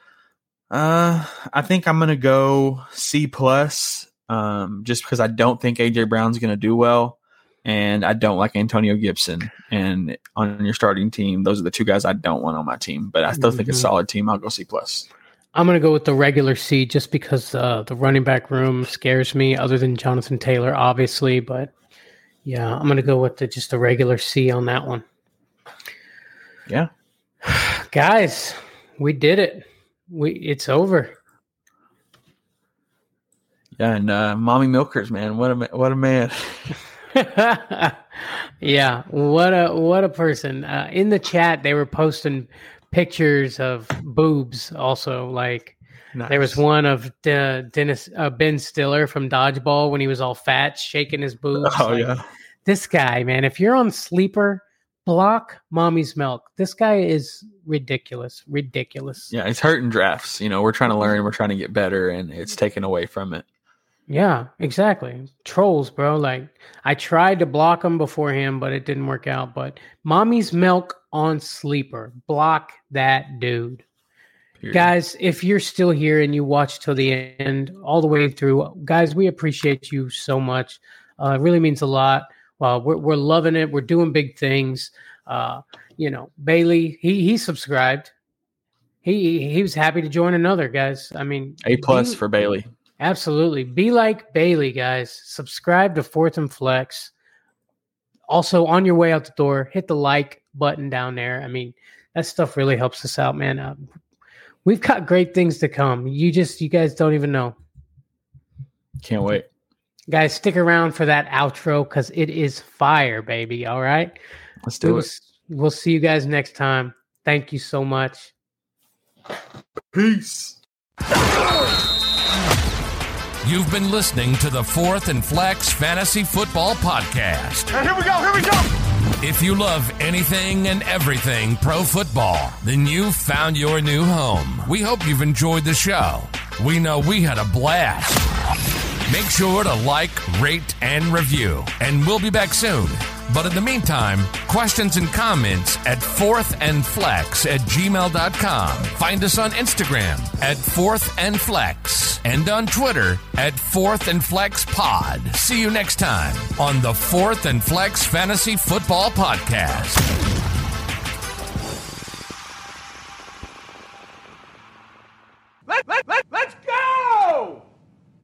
I think I'm gonna go C+, just because I don't think AJ Brown's gonna do well, and I don't like Antonio Gibson. And on your starting team, those are the two guys I don't want on my team. But I still think it's a solid team. I'll go C+. I'm going to go with the regular C just because the running back room scares me, other than Jonathan Taylor, obviously. But, yeah, I'm going to go with just the regular C on that one. Yeah. Guys, we did it. It's over. Yeah, and Mommy Milkers, man. What a man. Yeah, what a person. In the chat, they were posting pictures of boobs also. Like nice. There was one of Ben Stiller from Dodgeball when he was all fat shaking his boobs. Oh yeah, this guy, man, if you're on Sleeper, block Mommy's Milk. This guy is ridiculous. Yeah, it's hurting drafts. We're trying to learn, we're trying to get better, and it's taken away from it. Yeah, exactly. Trolls, bro. Like, I tried to block him before him, but it didn't work out. But Mommy's Milk on Sleeper. Block that dude. Period. Guys, if you're still here and you watch till the end, all the way through, guys, we appreciate you so much. It really means a lot. We're loving it. We're doing big things. Bailey, he subscribed. He was happy to join another, guys. I mean, A+ for Bailey. Absolutely. Be like Bailey, guys. Subscribe to Fourth and Flex. Also, on your way out the door, hit the like button down there. I mean, that stuff really helps us out, man. We've got great things to come. You guys don't even know. Can't wait. Guys, stick around for that outro because it is fire, baby. All right? Let's do it. We'll see you guys next time. Thank you so much. Peace. You've been listening to the 4th and Flex Fantasy Football Podcast. Here we go. If you love anything and everything pro football, then you've found your new home. We hope you've enjoyed the show. We know we had a blast. Make sure to like, rate, and review, and we'll be back soon. But in the meantime, questions and comments at 4thandflex@gmail.com. Find us on Instagram at 4thandflex and on Twitter at 4thandflexpod. See you next time on the 4th and Flex Fantasy Football Podcast.